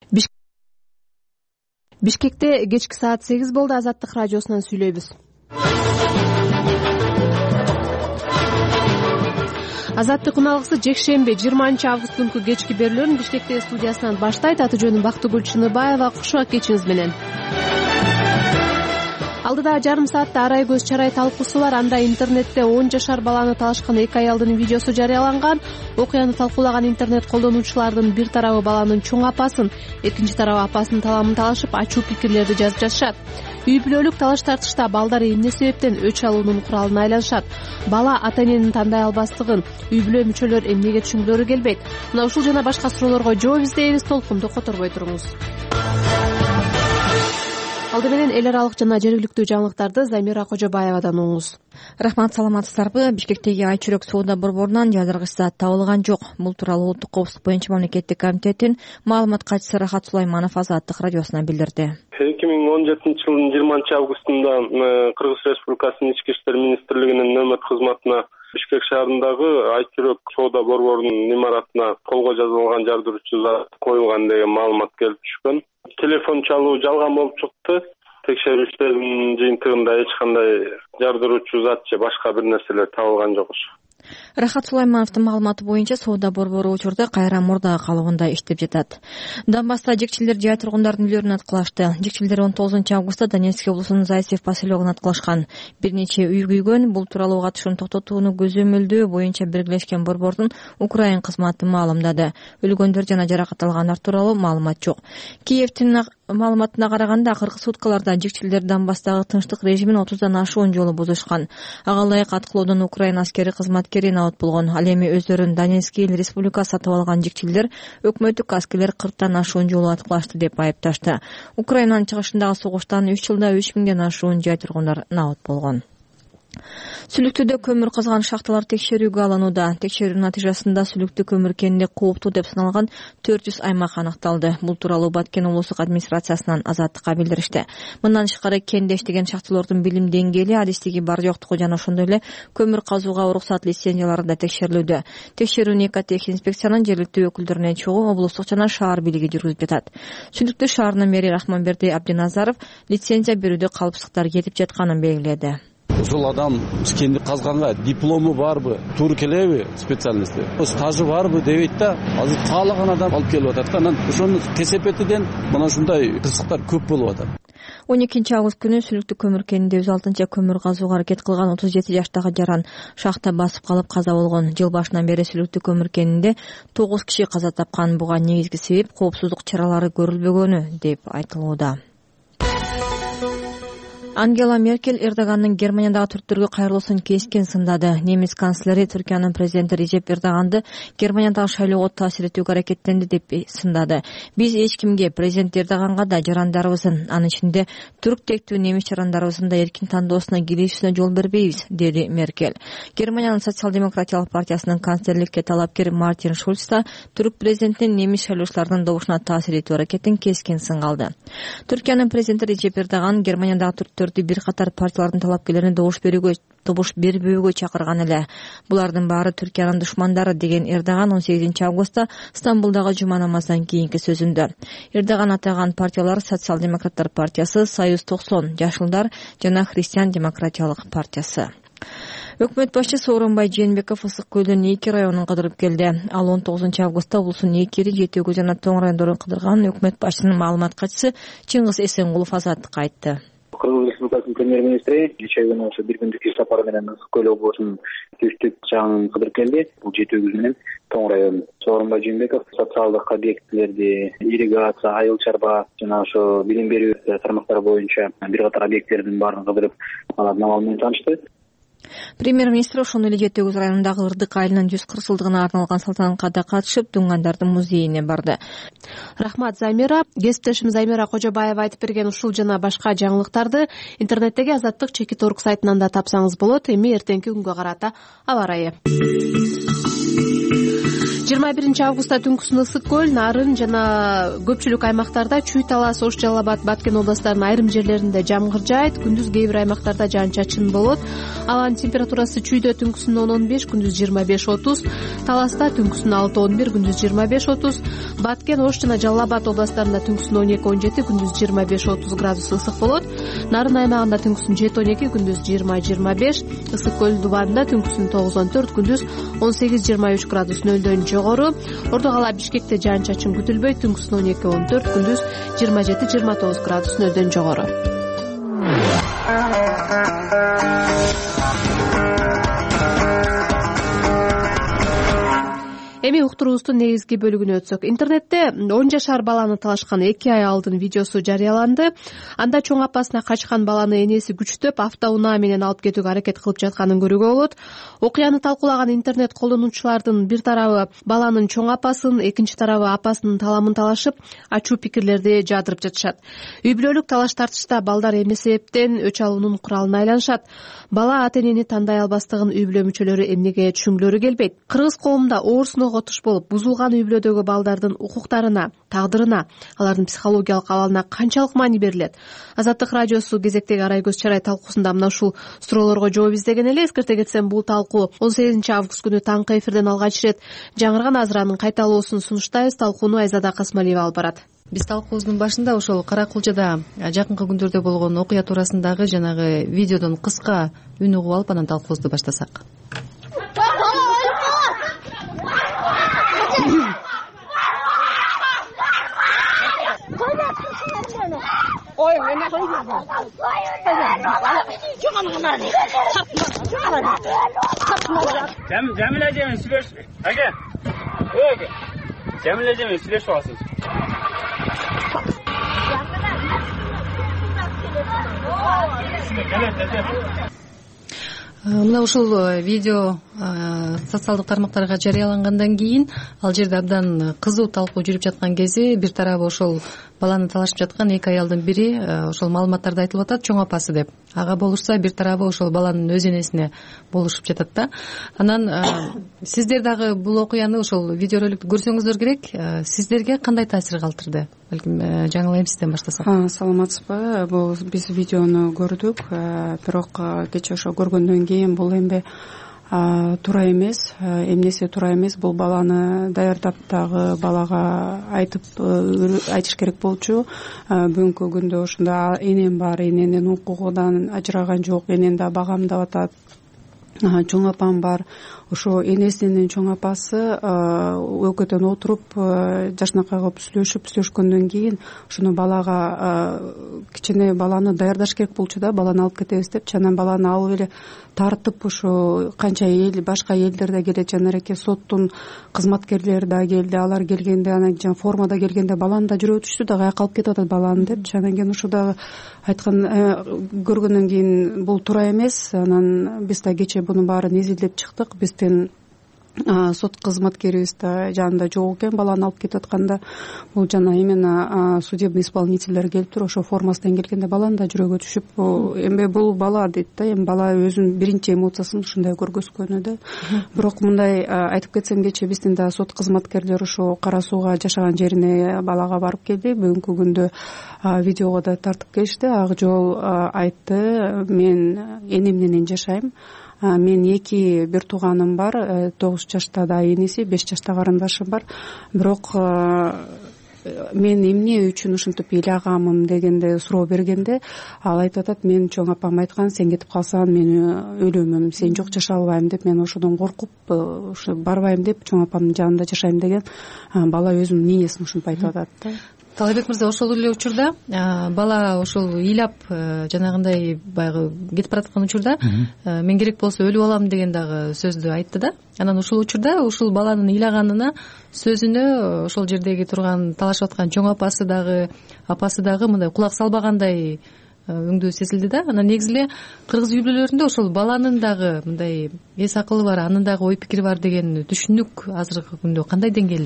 Бишкекте кечки саат 8 болду. Азаттык радиосунан сүйлөйбүз. Азаттык уналгысы жекшемби 20 август күнкү кечки берүүлөрүн Бишкектеги студиясынан баштайт. Аты жөнүм Бактыгүл Чыныбаева. Куш кечиңиз менен. Алдыда жарым саатта арай көз чарай талкуусу бар. Анда интернетте 10 жашар баланы талашкан 2 аялдын видеосу жарыяланган. Окуяны талкуулаган интернет колдонуучулардын бир тарабы баланын чоң апасын, экинчи тарабы апасынын таламын талашып, ачуу пикирлерди жазып жатышат. Үй бүлөлүк талаш тартышта балдар эмне себептен өч алуунун куралын айланышат. Бала ата эненин тандай албастыгын үй бүлө мүчөлөр эмнеге түшүнгүлөрү келбейт. Мына ушул жана башка суроолорго жооп издейбиз. Толкунду которбой туруңуз. Алды менен эл аралык жана жергиликтүү жаңылыктарды Замира Кожобаевадан угуңуз. Рахмат, саламатсыздарбы? Бишкектеги Айчүрөк соода борборунан жазыргыч зат табылган жок. Бул тууралуу Улуттук коопсуздук боюнча мамлекеттик комитеттин маалымат катчысы Рахат Сулайманов Азаттык радиосуна билдирди. 2017-жылдын 20 августунда Кыргыз Республикасынын Ички иштер министрлигинин нөмөт кызматына Бишкек шаарындагы Айчүрөк соода борборунун имаратына колго жазылган жардыруучу зат коюлган деген маалымат келип түшкөн. Телефон чалуу жалган болуп чыкты. Текшерүү иштеринин жыйынтыгында эч кандай жардыруучу зат же башка бир нерселер табылган жок. Рахат Сулаймановдун маалыматы боюнча соода борбору учурда кайра мурда калыбында иштеп жатат. Донбасста жекчилер жай тургундардын үйлөрүн аткылашты. Жекчилер 19 августта Донецк облусунун Зайцев поселогун аткылашкан. Бир нече үй күйгөн. Бул тууралуу катышуун токтотууну көзөмөлдөө боюнча Биргелешкен борбордун Украин кызматы маалымдады. Өлгөндөр жана жаракат алгандар тууралуу маалымат жок. Киевдин маалыматына караганда, акыркы суткаларда жекчилер Донбасстагы тынчтык режимин 30дан ашуун жолу бузушкан. Ага ылайык аткылоодон Украин аскери кызматкери набыт болгон. Ал эми өздөрүн Донецк эл республикасы сатып алган жекчилер өкмөттүк аскерлер 40тан ашуун жолу аткылашты деп айыпташты. Украинанын чыгышындагы согуштан 3 жылда 3000ден ашуун жай тургундар набыт болгон. Сүлүктүдө көмүр казган шахталар текшерүүгө алынууда. Текшерүү натыйжасында сүлүктүү көмүр кенинде кооптуу деп саналган 400 аймак аныкталды. Бул тууралуу Баткен облустук администрациясынан Азаттыкка билдиришти. Мындан тышкары кенде иштеген шахталардын билим деңгээли, адистиги бар жоктугу жана ошондой эле көмүр казууга уруксат лицензиялары да текшерилүүдө. Текшерүүнү Экотехинспекциянын жергиликтүү өкүлдөрүнөн чогуу облустук жана шаар бийлиги жүргүзүп жатат. Сүлүктүү шаарынын мэри Рахманберди Абдиназаров лицензия берүүдө калыпсыздыктар кетип жатканын белгиледи. Ушул адам кенди казганга диплому барбы, туура келеби специальности, стажы барбы дебейт да, азыр каалаган адам алып келип атат да. Анан ошонун кесепетиден мына ушундай кырсыктар көп болуп атат. 12 август күнү сүлүктүү көмүр кенинде 106 көмүр казууга аракет кылган 37 жаштагы жаран шахта басып калып каза болгон. Жыл башынан бери сүлүктүү көмүр кенинде 9 киши каза тапкан. Буга негизги себеп коопсуздук чаралары көрүлбөгөнү деп айтылууда. Ангела Меркель Эрдогандын Германиядагы түрктөргө кайрылуусун кескен сындады. Немис канцлери Түркиянын президенти Режеп Эрдоганды Германиядагы шайлоого таасир этүүгө аракеттенди деп сындады. Биз эч кимге, президент Эрдоганга да жарандарыбыздын, анын ичинде түрк тектүү немис жарандарыбыздын да эркин тандоосуна киришүүсүнө жол бербейбиз, деди Меркель. Германиянын социал-демократиялык партиясынын канцлерликке талапкер Мартин Шульц да түрк президентинин немис шайлоочулардын добушуна таасир этүү аракетин кескен сынга алды. Түркиянын президенти Режеп Эрдоган Германиядагы бир катар партиялардын талапкерлерине добуш бербөөгө чакырган эле. Булардын баары Түркиянын душмандары деген Эрдоган 18 августта Стамбулдагы жума намаздан кийинки сөзүндө. Эрдоган атаган партиялар Социал-демократтар партиясы, Союз 90, Жашылдар жана Христиан демократиялык партиясы. Өкмөт башчысы Сооронбай Жээнбеков Ысык көлдүн Эки районун кыдырып келди. Ал 19 августта улустун Экири, Жетөөгү жана Тоң райондорун кыдырган. Өкмөт башчысынын маалымат катчысы Чыңгыз Эсенгулов Азаттыкка айтты. Кыргыз Республикасынын премьер-министри кечээ күнү ошо бир күндүк иш сапары менен Ысык көл облусунун түштүк жагын кыдырып келди. Бул Жетөөгү менен Тоң району. Сооронбай Жээнбеков социалдык объектилерди, ирригация, айыл чарба жана ошо билим берүү тармактары боюнча бир катар объекттердин баарын кыдырып, алардын абалы менен таанышты. Премьер-министр ошондой эле Жетөөгү районундагы Ырдык айылынын 140 жылдыгына арналган салтанатка да катышып, Дуңгандардын музейине барды. Рахмат, Замира. Кесиптешим Замира Кожобаева айтып берген ушул жана башка жаңылыктарды интернеттеги Азаттык Чекит.орг сайтынан да тапсаңыз болот. Эми эртеңки күнгө карата аба ырайы. 21 түнкүсүн ысык көл, Нарын жана көпчүлүк аймактарда Чүй, Талас, Ош, Жалал Абад, Баткен областарынын айрым жерлеринде жамгыр жаайт. Күндүз кээ бир аймактарда жаан-чачын болот. Абанын температурасы Чүйдө түнкүсүн 10-15, күндүз 25-30, Таласта түнкүсүн 6-11, күндүз 25-30, Баткен, Ош жана Жалал Абад областарында түнкүсүн 12-17, күндүз 25-30 градус ысык болот. Нарын аймагында түнкүсүн 7-12, күндүз 20-25, ысык көл дубанында түнкүсүн 9-14, күндүз 18-23 градус нөлдөн жогору. Орто кала Бишкекте жаан-чачын күтүлбөйт, түнкүсүн 12-14, күндүз 27-29 градус нөлдөн жогору. Эми уктуруубуздун негизги бөлүгүнө өтсөк. Интернетте 10 жашар баланы талашкан 2 аялдын видеосу жарыяланды. Анда чоң апасына качкан баланы энеси күчтөп, автоунаа менен алып кетүүгө аракет кылып жатканын көрүүгө болот. Окуяны талкуулаган интернет колдонуучулардын бир тарабы баланын чоң апасын, экинчи тарабы апасынын таламын талашып, ачуу пикирлерди жаадырып жатышат. Үй бүлөлүк талаш тартышта балдар эмне себептен өч алуунун куралына айланышат. Бала ата-энени тандай албастыгын үй бүлө мүчөлөрү эмнеге түшүнгүлөрү келбейт. Кыргыз коомунда оорусунга туш болуп, бузулган үй бүлөдөгү балдардын укуктарына, тагдырына, алардын психологиялык абалына канчалык маани берилет? Азаттык радиосу кезектеги Арай көз чарай талкуусунда мына ушул суроолорго жооп издеген эле. Эскерте кетсем, бул талкуу 18 август күнү таңкы эфирден алгач ирет жаңырган азыранын кайталоосун сунуштайбыз. Талкууну Айзада Касмалиева алып барат. Биз талкуубуздун башында ошол Кара Кулчада жакынкы күндөрдө болгон окуя туурасындагы жанагы видеодон кыска үн угуп алып, анан талкуубузду баштасак. Jamila эжемен сүйлөшүп, аке. Аке. Jamila эжемен сүйлөшүп аласыз. Мына ушул видео социалдык тармактарга жарыялангандан кийин ал жерде абдан кызуу талкуу жүрүп жаткан кези бир тарабы ошол баланы талашып жаткан 2 аялдын бири ошол маалыматтарда айтылып атат, чоң апасы деп. Ага болушса бир тарабы ошол баланын өз энесине болушуп жатат да. Анан сиздер дагы бул окуяны, ошол видеороликту көрсөңүздөр керек. Сиздерге кандай таасир калтырды? Балким жаңыл эми сизден баштасак. Саламатсызбы? Бул биз видеону көрдүк, бирок кечээ ошо көргөндөн кийин бул эми туура эмес. Эмнеси туура эмес? Бул баланы даярдап дагы балага айтыш керек болчу. Бүгүнкү күндө ушунда энем бар, эненин укугунан ажыраган жок, энени да багамдап атат. Чоң апам бар. Ошо энесинин чоң апасы өкөтөн отуруп жашынакай кылып сүйлөшкөндөн кийин ушуну балага кичине баланы даярдаш керек болчу да, баланы алып кетебиз деп. Анан баланы алып эле тартып ушу канча эл, башка элдер да келет, жанареке соттун кызматкерлери да келди. Алар келгенде анан жана формада келгенде баланы да жүрө өтүштү да, каяка алып кетип атат баланы деп. Анан кийин ушу да айткан көргөндөн кийин бул туура эмес. Анан биз да кечээ бунун баарын изилдеп чыктык. Биздин сот кызматкерибиз да жанында жок экен баланы алып кетип атканда. Бул жана именно судебный исполнительдер келип туруп ошо формасынан келгенде баланы да жүрөгү түшүп, эми бул бала дейт да, эми бала өзүнүн биринчи эмоциясын ушундай көргөзгөнү да. Бирок мындай айтып кетсем, кечээ биздин да сот кызматкерлери ошо Кара Сууга жашаган жерине балага барып келди. Бүгүнкү күндө видеого да тартып келишти. Ак жол айтты: мен энем менен жашайм. Мен бир тууганым бар, 9 жашта да энеси, 5 жашта карындашым бар. Бирок мен эмне үчүн ушинтип ыйлагамын дегенде суроо бергенде ал айтып атат: мен чоң апам айткан, сен кетип калсаң мен өлөмүм, сен жок жашай албайм деп, мен ошодон коркуп ушу барбайм деп чоң апамдын жанында жашайм деген бала өзүнүн нинесин ушинтип айтып атат да. Талайбек мырза, ошол эле учурда бала ошол ыйлап жанагындай баягы кетип бараткан учурда мен керек болсо өлүп алам деген дагы сөздү айтты да. Анан ушул учурда ушул баланын ыйлаганына, сөзүнө ошол жердеги турган талашып аткан чоң апасы дагы мындай кулак салбагандай өңдүү сезилди да. Анан негизи эле кыргыз үй бүлөлөрүндө ошол баланын дагы мындай эс акылы бар, анын дагы ой пикири бар деген түшүнүк азыркы күндө кандай деңгээлде?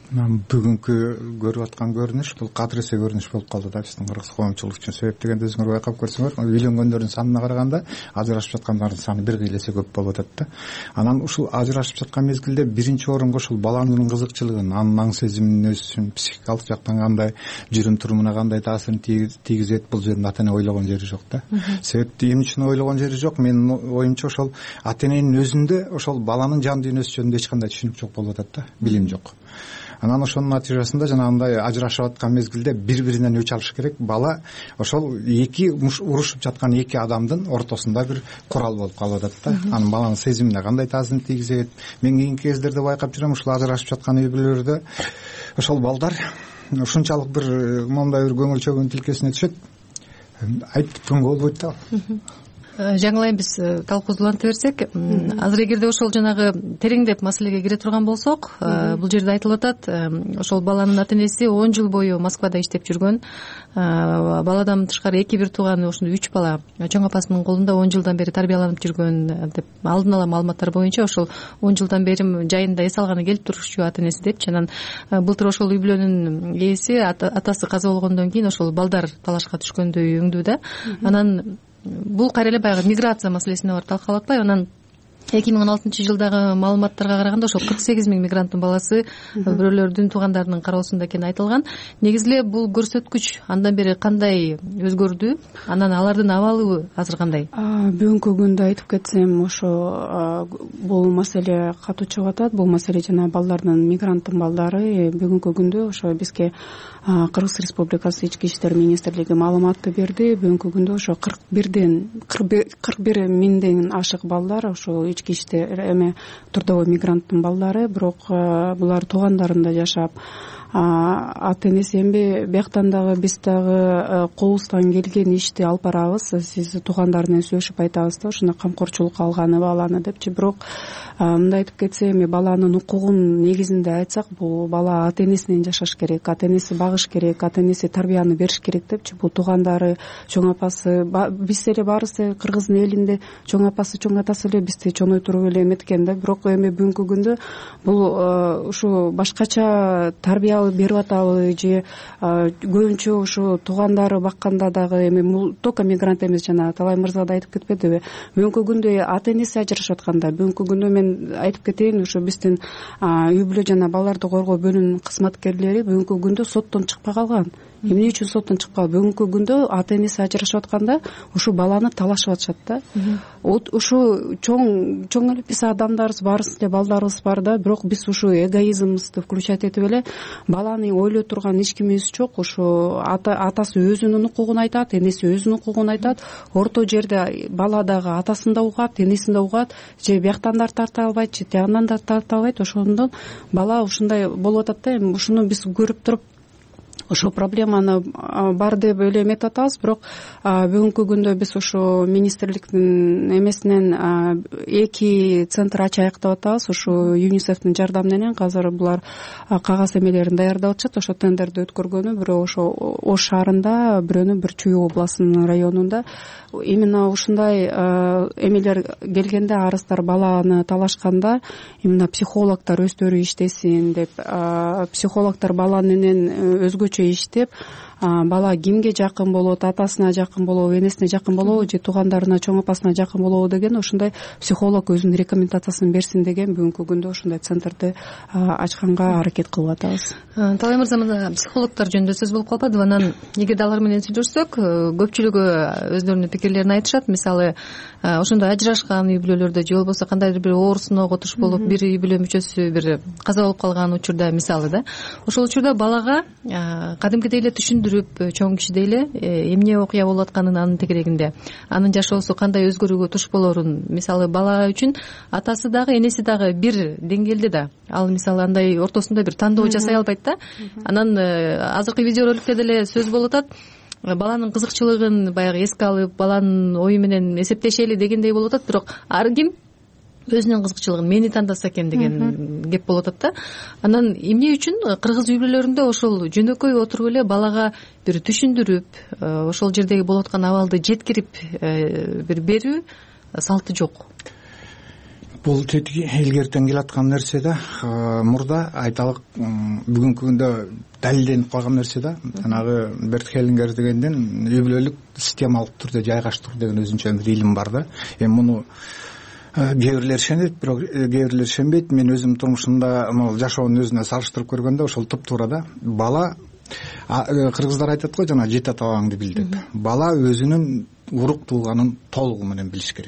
бүгүнкү көрүп аткан көрүнүш бул кадыресе көрүнүш болуп калды да биздин кыргыз коомчулук үчүн. Себеп дегенде өзүңөр байкап көрсөңөр, үйлөнгөндөрдүн санына караганда ажырашып жаткандардын саны 1 эсе көп болуп атат да. Анан ушул ажырашып жаткан мезгилде биринчи орунга ушул баланын кызыкчылыгын, анын аң сезимин өсүшүн, психикалык жактан кандай, жүрүм турумуна кандай таасирин тийгизет, бул жерде ата эне ойлогон жери жок да. Себепти эмне үчүн ойлогон жери жок? Менин оюмча ошол ата эненин өзүндө ошол баланын жан дүйнөсү жөнүндө эч кандай түшүнүк жок болуп атат да, билим жок. Анан ошонун натыйжасында жанагындай ажырашып аткан мезгилде бири-биринен өч алыш керек. Бала ошол эки урушуп жаткан эки адамдын ортосунда бир курал болуп калып атат да. Анын баланын сезимине кандай таасирин тийгизет? Мен кийинки кездерде байкап жүрөм, ушул ажырашып жаткан үй бүлөлөрдө ошол балдар ушунчалык бир моундай бир көңүл чөгүн тилкесине түшөт. Айткөнгө болбойт да. Жаңылайын биз талкууланта берсек, азыр эгерде ошол жанагы тереңдеп маселеге кире турган болсок, бул жерде айтылып атат, ошол баланын ата энеси 10 жыл бою Москвада иштеп жүргөн. Баладан тышкары эки бир тууганы, ошондой 3 бала чоң апасынын колунда 10 жылдан бери тарбияланып жүргөн деп алдын ала маалыматтар боюнча ошол 10 жылдан бери жайында эс алганы келип турчу ата энеси депчи. Анан былтыр ошол үй бүлөнүн ээси атасы каза болгондон кийин ошол балдар талашка түшкөндөй өңдүү да. Анан бул кайра эле баягы миграция маселесине барып талкалап атпайбы? Анан 2016-жылдагы маалыматтарга караганда ошол 48 000 мигранттын баласы бирөөлөрдүн туугандарынын кароосунда экени айтылган. Негизи эле бул көрсөткүч андан бери кандай өзгөрдү? Анан алардын абалы азыр кандай? Бүгүнкү күндө айтып кетсем, ошо бул маселе катуу чыгып атат. Бул маселе жана балдардын, мигранттын балдары бүгүнкү күндө ошо бизге Кыргыз Республикасы Ички иштер министрлиги маалыматты берди. Бүгүнкү күндө ошо 41 миңден ашык балдар ошо ички иштер трудовой мигранттын балдары, бирок булар туугандарында жашап, ата энеси эмне бияктан дагы биз дагы колубуздан келген ишти алып барабыз, сиз туугандар менен сүйлөшүп айтабыз да, ошондой камкорчулукка алганы баланы депчи. Бирок мындай айтып кетсе, эми баланын укугун негизинде айтсак, бул бала ата энесинен жашаш керек, ата энеси багыш керек, ата энеси тарбияны бериш керек депчи. Бул туугандары, чоң апасы, биз эле баарыбыз кыргыздын элинде чоң апасы, чоң атасы эле бизди чоңойтуруп эле эметкен да. Бирок эми бүгүнкү күндө бул ушу башкача тарбия берип атабы же көбүнчө ушу туугандары бакканда дагы эми только мигрант эмес, жана Талай мырза да айтып кетпедиби? Бүгүнкү күндө ата энеси ажырашып атканда, бүгүнкү күндө мен айтып кетейин, ушу биздин үй бүлө жана балдарды коргоо бөлүмүнүн кызматкерлери бүгүнкү күндө соттон чыкпай калган. Эмне үчүн соттон чыкпаган? Бүгүнкү күндө ата энеси ажырашып атканда ушу баланы талашып атышат да. Ушу чоң эле биз адамдарбыз, баарыбыз эле балдарыбыз бар да, бирок биз ушу эгоизмибизди включать этип эле баланы ойлой турган эч кимибиз жок. Ушу атасы өзүнүн укугун айтат, энеси өзүнүн укугун айтат. Орто жерде бала дагы атасын да угат, энесин да угат, же бияктан да тарта албайт, же тиягынан да тарта албайт. Ошондон бала ушундай болуп атат да. Эми ушуну биз көрүп туруп ошо проблеманы бар деп эле эметип атабыз. Бирок бүгүнкү күндө биз ошо министрликтин эмесинен 2 центр ачайык деп атабыз. Ошо ЮНИСЕФтин жардамы менен азыр булар кагаз эмелерин даярдап атышат. Ошо тендерди өткөргөнү бирөө ошо Ош шаарында, бирөөнү бир Чүй областынын районунда. Именно ушундай эмелер келгенде, арыздар баланы талашканда, именно психологдор өздөрү иштесин деп, психологдор бала менен өзгөчө иштеп, бала кимге жакын болот, атасына жакын болобу, энесине жакын болобу, же туугандарына, чоң апасына жакын болобу деген ошондой психолог өзүнүн рекомендациясын берсин деген бүгүнкү күндө ошондой центрди ачканга аракет кылып атабыз. Талай мырза, мына психологдор жөнүндө сөз болуп калбадыбы? Анан эгерде алар менен сүйлөшсөк, көпчүлүгү өздөрүнүн пикирлерин айтышат. Мисалы, ошондой ажырашкан үй бүлөлөрдө же болбосо кандайдыр бир оор сыноого туш болуп, бир үй бүлө мүчөсү бир каза болуп калган учурда, мисалы да, ошол учурда балага кадимкидей эле түшүндүрүп, чоң кишидей эле эмне окуя болуп атканын анын тегерегинде, анын жашоосу кандай өзгөрүүгө туш болорун, мисалы бала үчүн атасы дагы энеси дагы бир деңгээлде да, ал мисалы андай ортосунда бир тандоо жасай албайт да. Анан азыркы видеороликте деле сөз болуп атат, баланын кызыкчылыгын баягы эске алып, баланын ою менен эсептешели дегендей болуп атат. Бирок ар ким өзүнүн кызыкчылыгын мени тандаса экен деген кеп болуп атат да. Анан эмне үчүн кыргыз үй бүлөлөрүндө ошол жөнөкөй отуруп эле балага бир түшүндүрүп, ошол жердеги болуп аткан абалды жеткирип бир берүү салты жок? бул илгертен келаткан нерсе да. Мурда айталык бүгүнкү күндө далилденип калган нерсе да. Жанагы Берт Хеллингер дегенден үй бүлөлүк системалык түрдө жайгаштыруу деген өзүнчө бир илим бар да. Эми муну кээ бирлер ишенет, бирок кээ бирлер ишенбейт. Мен өзүм турмушумда жашоонун өзүнө салыштырып көргөндө ошол туптуура да. Бала, кыргыздар айтат го, жана жети ата бабаңды бил деп. Бала өзүнүн урук тууганын толугу менен билиш керек.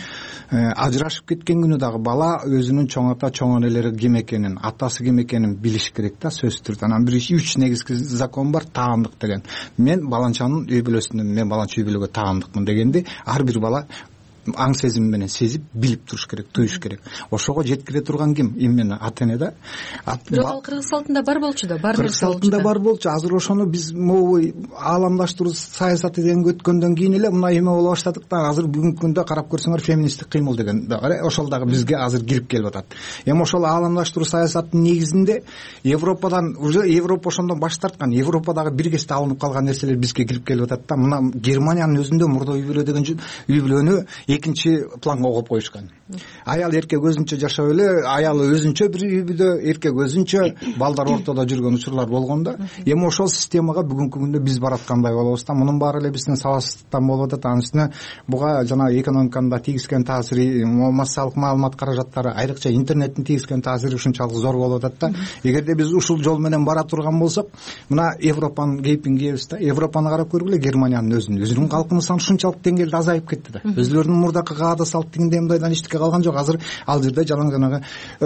Ажырашып кеткен күнү дагы бала өзүнүн чоң ата, чоң энелери ким экенин, атасы ким экенин билиш керек да, сөзсүз түрдө. Анан бир 3 негизги закон бар, таандык деген. Мен баланчанын үй бүлөсүнөн, мен баланча үй бүлөгө таандыкмын дегенди ар бир бала аң сезим менен сезип билип туруш керек, туюш керек. Ошого жеткире турган ким? Именно ата эне да. Бирок ал кыргыз салтында бар болчу да, бар нерсе болчу. Кыргыз салтында бар болчу. Азыр ошону биз могу ааламдаштыруу саясаты деген өткөндөн кийин эле мына эме боло баштадык да. Азыр бүгүнкү күндө карап көрсөңөр феминисттик кыймыл деген да бар. Ошол дагы бизге азыр кирип келип атат. Эми ошол ааламдаштыруу саясатынын негизинде Европадан уже Европа ошондон баш тарткан. Европадагы бир кезде алынып калган нерселер бизге кирип келип атат да. Мына Германиянын өзүндө мурда үй бүлө деген үй бүлөнү экинчи планга коюп коюшкан. Аял эркек өзүнчө жашап эле, аял өзүнчө бир үй бүлө, эркек өзүнчө, балдар ортодо жүргөн учурлар болгон да. Эми ошол системага бүгүнкү күндө биз бараткандай болобуз да. Мунун баары эле биздин сабатсыздыктан болуп атат. Анын үстүнө буга жана экономиканын да тийгизген таасири, массалык маалымат каражаттары, айрыкча интернеттин тийгизген таасири ушунчалык зор болуп атат да. Эгерде биз ушул жол менен бара турган болсок, мына Европанын кейпин кийебиз да. Европаны карап көргүлө, Германиянын өзүнүн калкынын саны ушунчалык деңгээлде азайып кетти да. Өзүлөрүнүн мурдакы каада салт тигиндей мындайдан эчтеке калган жок. Азыр ал жерде жанагы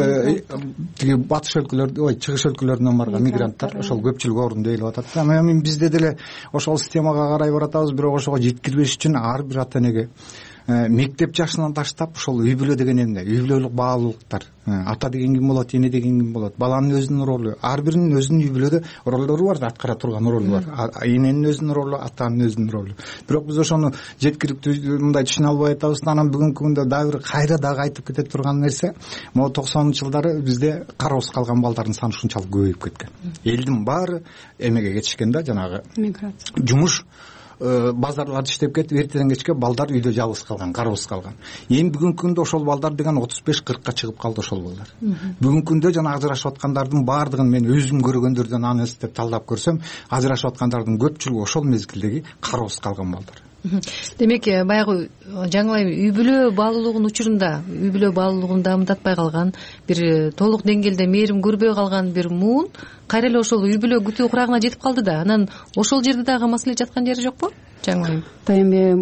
тиги батыш өлкөлөр, чыгыш өлкөлөрүнөн барган мигранттар ошол көпчүлүк орунду ээлеп атат да. Эми бизде деле ошол системага карай баратабыз, бирок ошого жеткирбеш үчүн ар бир ата энеге мектеп жашынан таштап ошол үй бүлө деген эмне, үй бүлөлүк баалуулуктар, ата деген ким болот, эне деген ким болот, баланын өзүнүн ролу, ар биринин өзүнүн үй бүлөдө ролдору бар да, аткара турган ролу бар. Эненин өзүнүн ролу, атанын өзүнүн ролу. Бирок биз ошону жеткириптүү мындай түшүнө албай атабыз. Анан бүгүнкү күндө дагы бир кайра дагы айтып кете турган нерсе, могу 90-ч жылдары бизде кароосуз калган балдардын саны ушунчалык көбөйүп кеткен. Элдин баары эмеге кетишкен да, жанагы миграция, жумуш, базарларда иштеп кетип, эртеден кечке балдар үйдө жалгыз калган, кароосуз калган. Эми бүгүнкү күндө ошол балдар деген 35-40ка чыгып калды ошол балдар. Бүгүнкү күндө жана ажырашып аткандардын баардыгын мен өзүм көргөндөрдөн анализдеп талдап көрсөм, ажырашып аткандардын көпчүлүгү ошол мезгилдеги кароосуз калган балдар. Демек, баягы жаңылай үй бүлө баалуулугунун учурунда, үй бүлө баалуулугун дамытатпай калган, бир толук деңгээлде мээрим көрбөй калган бир муун кайра эле ошол үй бүлө күтүү курагына жетип калды да. Анан ошол жерде дагы маселе жаткан жери жокпу? Жаңылайм. Эми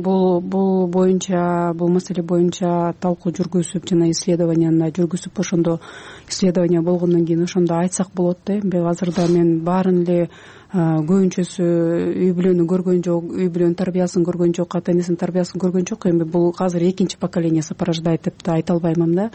бул маселе боюнча талкуу жүргүзүп, жана исследованияны жүргүзүп, ошондо исследование болгондон кийин ошондо айтсак болот да. Эми азырда мен баарын эле көбүнчөсү үй бүлөнү көргөн жок, үй бүлөнүн тарбиясын көргөн жок, ата энесинин тарбиясын көргөн жок. Эми бул азыр экинчи поколениеси порождает деп да айта албаймын да.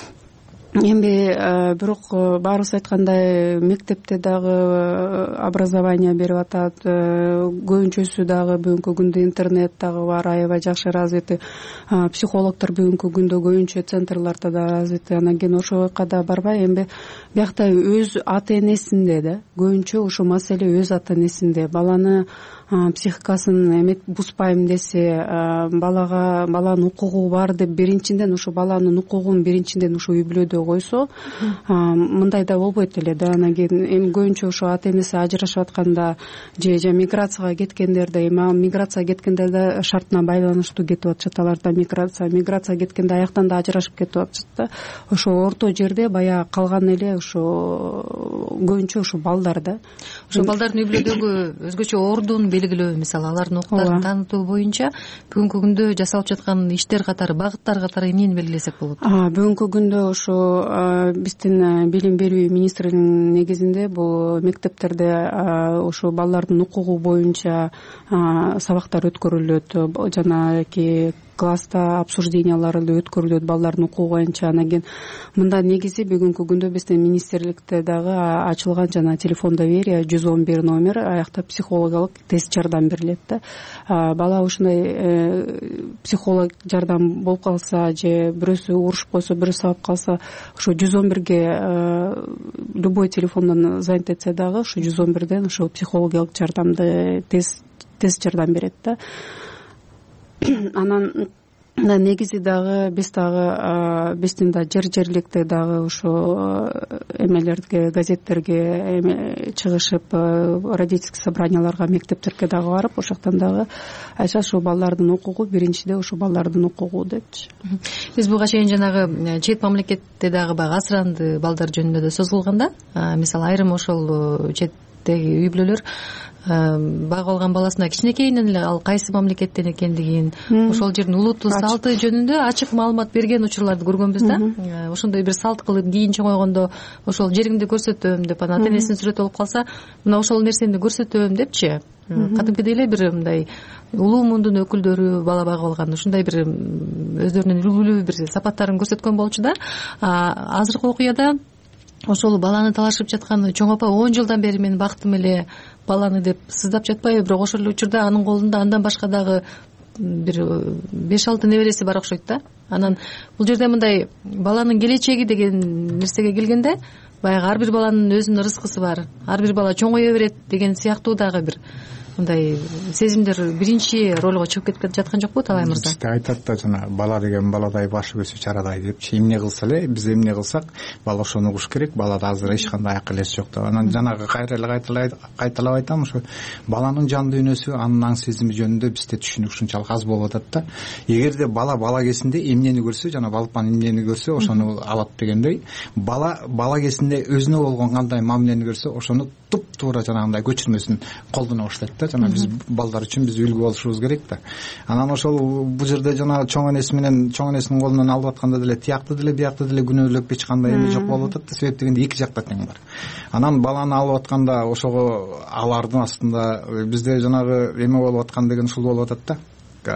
Эми бирок баарыбыз айткандай, мектепте дагы образование берип атат, көбүнчөсү дагы бүгүнкү күндө интернет дагы бар, аябай жакшы развиты, психологдор бүгүнкү күндө көбүнчө центрларда да развиты. Анан кийин ошол жака да барбай, эми биякта өз ата энесинде да, көбүнчө ушул маселе өз ата энесинде. Баланы психикасын эметип бузбайм десе, баланын укугу бар деп биринчиден ушу баланын укугун биринчиден ушу үй бүлөдө койсо, мындай да болбойт эле да. Анан кийин эми көбүнчө ушу ата энеси ажырашып атканда же миграцияга кеткендерде, эми миграцияга кеткендерде шартына байланыштуу кетип атышат. Аларда миграция кеткенде аяктан да ажырашып кетип атышат да. Ошо орто жерде баягы калган эле ошо көбүнчө ушу балдар да. Ошо балдардын үй бүлөдөгү өзгөчө ордун белгилөө, мисалы алардын укуктарын таанытуу боюнча бүгүнкү күндө жасалып жаткан иштер катары, багыттар катары эмнени белгилесек болот? Бүгүнкү күндө ошо биздин билим берүү министрлигинин негизинде бул мектептерде ошо балдардын укугу боюнча сабактар өткөрүлөт, жанагы класста обсуждениялар өткөрүлөт балдардын укугу боюнча. Анан кийин мында негизи бүгүнкү күндө биздин министрликте дагы ачылган жана телефон доверия 111 номер, аякта психологиялык тест жардам берилет да. Бала ушундай психолог жардам болуп калса же бирөөсү урушуп койсо, бирөө сабап калса, ошо 111ге любой телефондон звонить этсе дагы ошо 111ден ошо психологиялык жардамды тест жардам берет да. Анан негизи дагы биздин да жергиликтүү дагы ушул эмелерге, газеттерге чыгышып, родительский собранияларга, мектептерге дагы барып, ошоктон дагы айтышат ушул балдардын укугу биринчиде ушул балдардын укугу депчи. Биз буга чейин жанагы чет мамлекетте дагы баягы асыранды балдар жөнүндө да сөз кылган да. Мисалы айрым ошол четтеги үй бүлөлөр багып алган баласына кичинекейинен эле ал кайсы мамлекеттен экендигин, ошол жердин улутту салты жөнүндө ачык маалымат берген учурларды көргөнбүз да. Ошондой бир салт кылып кийин чоңойгондо ошол жериңди көрсөтөм деп, анан ата энесинин сүрөтү болуп калса, мына ошол нерсени көрсөтөм депчи. Кадимкидей эле бир мындай улуу мундун өкүлдөрү бала багып алган ушундай бир өздөрүнүн үлгүлүү бир сапаттарын көрсөткөн болчу да. Азыркы окуяда ошол баланы талашып жаткан чоң апа 10 жылдан бери менин бактым эле баланы деп сыздап жатпайбы, бирок ошол эле учурда анын колунда андан башка дагы бир 5-6 небереси бар окшойт да. Анан бул жерде мындай баланын келечеги деген нерсеге келгенде, баягы ар бир баланын өзүнүн рызкысы бар, ар бир бала чоңое берет деген сыяктуу дагы бир мындай сезимдер биринчи ролго чыгып кетип жаткан жокпу Талай мырза? Бизде айтат да, жана бала деген баладай, башы көзү чарадай депчи. Эмне кылса эле, биз эмне кылсак, бала ошону угуш керек. Балада азыр эч кандай акыл эс жок да. Анан жанагы кайра эле кайталап айтам, ошо баланын жан дүйнөсү, анын аң сезими жөнүндө бизде түшүнүк ушунчалык аз болуп атат да. Эгерде бала кезинде эмнени көрсө, жана балпан эмнени көрсө, ошону алат дегендей, бала кезинде өзүнө болгон кандай мамилени көрсө, ошону туп-туура жанагындай көчүрмөсүн колдоно баштайт да. Жана биз балдар үчүн биз үлгү болушубуз керек да. Анан ошол бул жерде жана чоң энесинин колунан алып атканда деле тиякты деле биякты деле күнөөлөп эч кандай эме жок болуп атат да. Себеп дегенде эки жакта тең бар. Анан баланы алып атканда ошого алардын астында бизде жанагы эме болуп аткан деген ушул болуп атат да.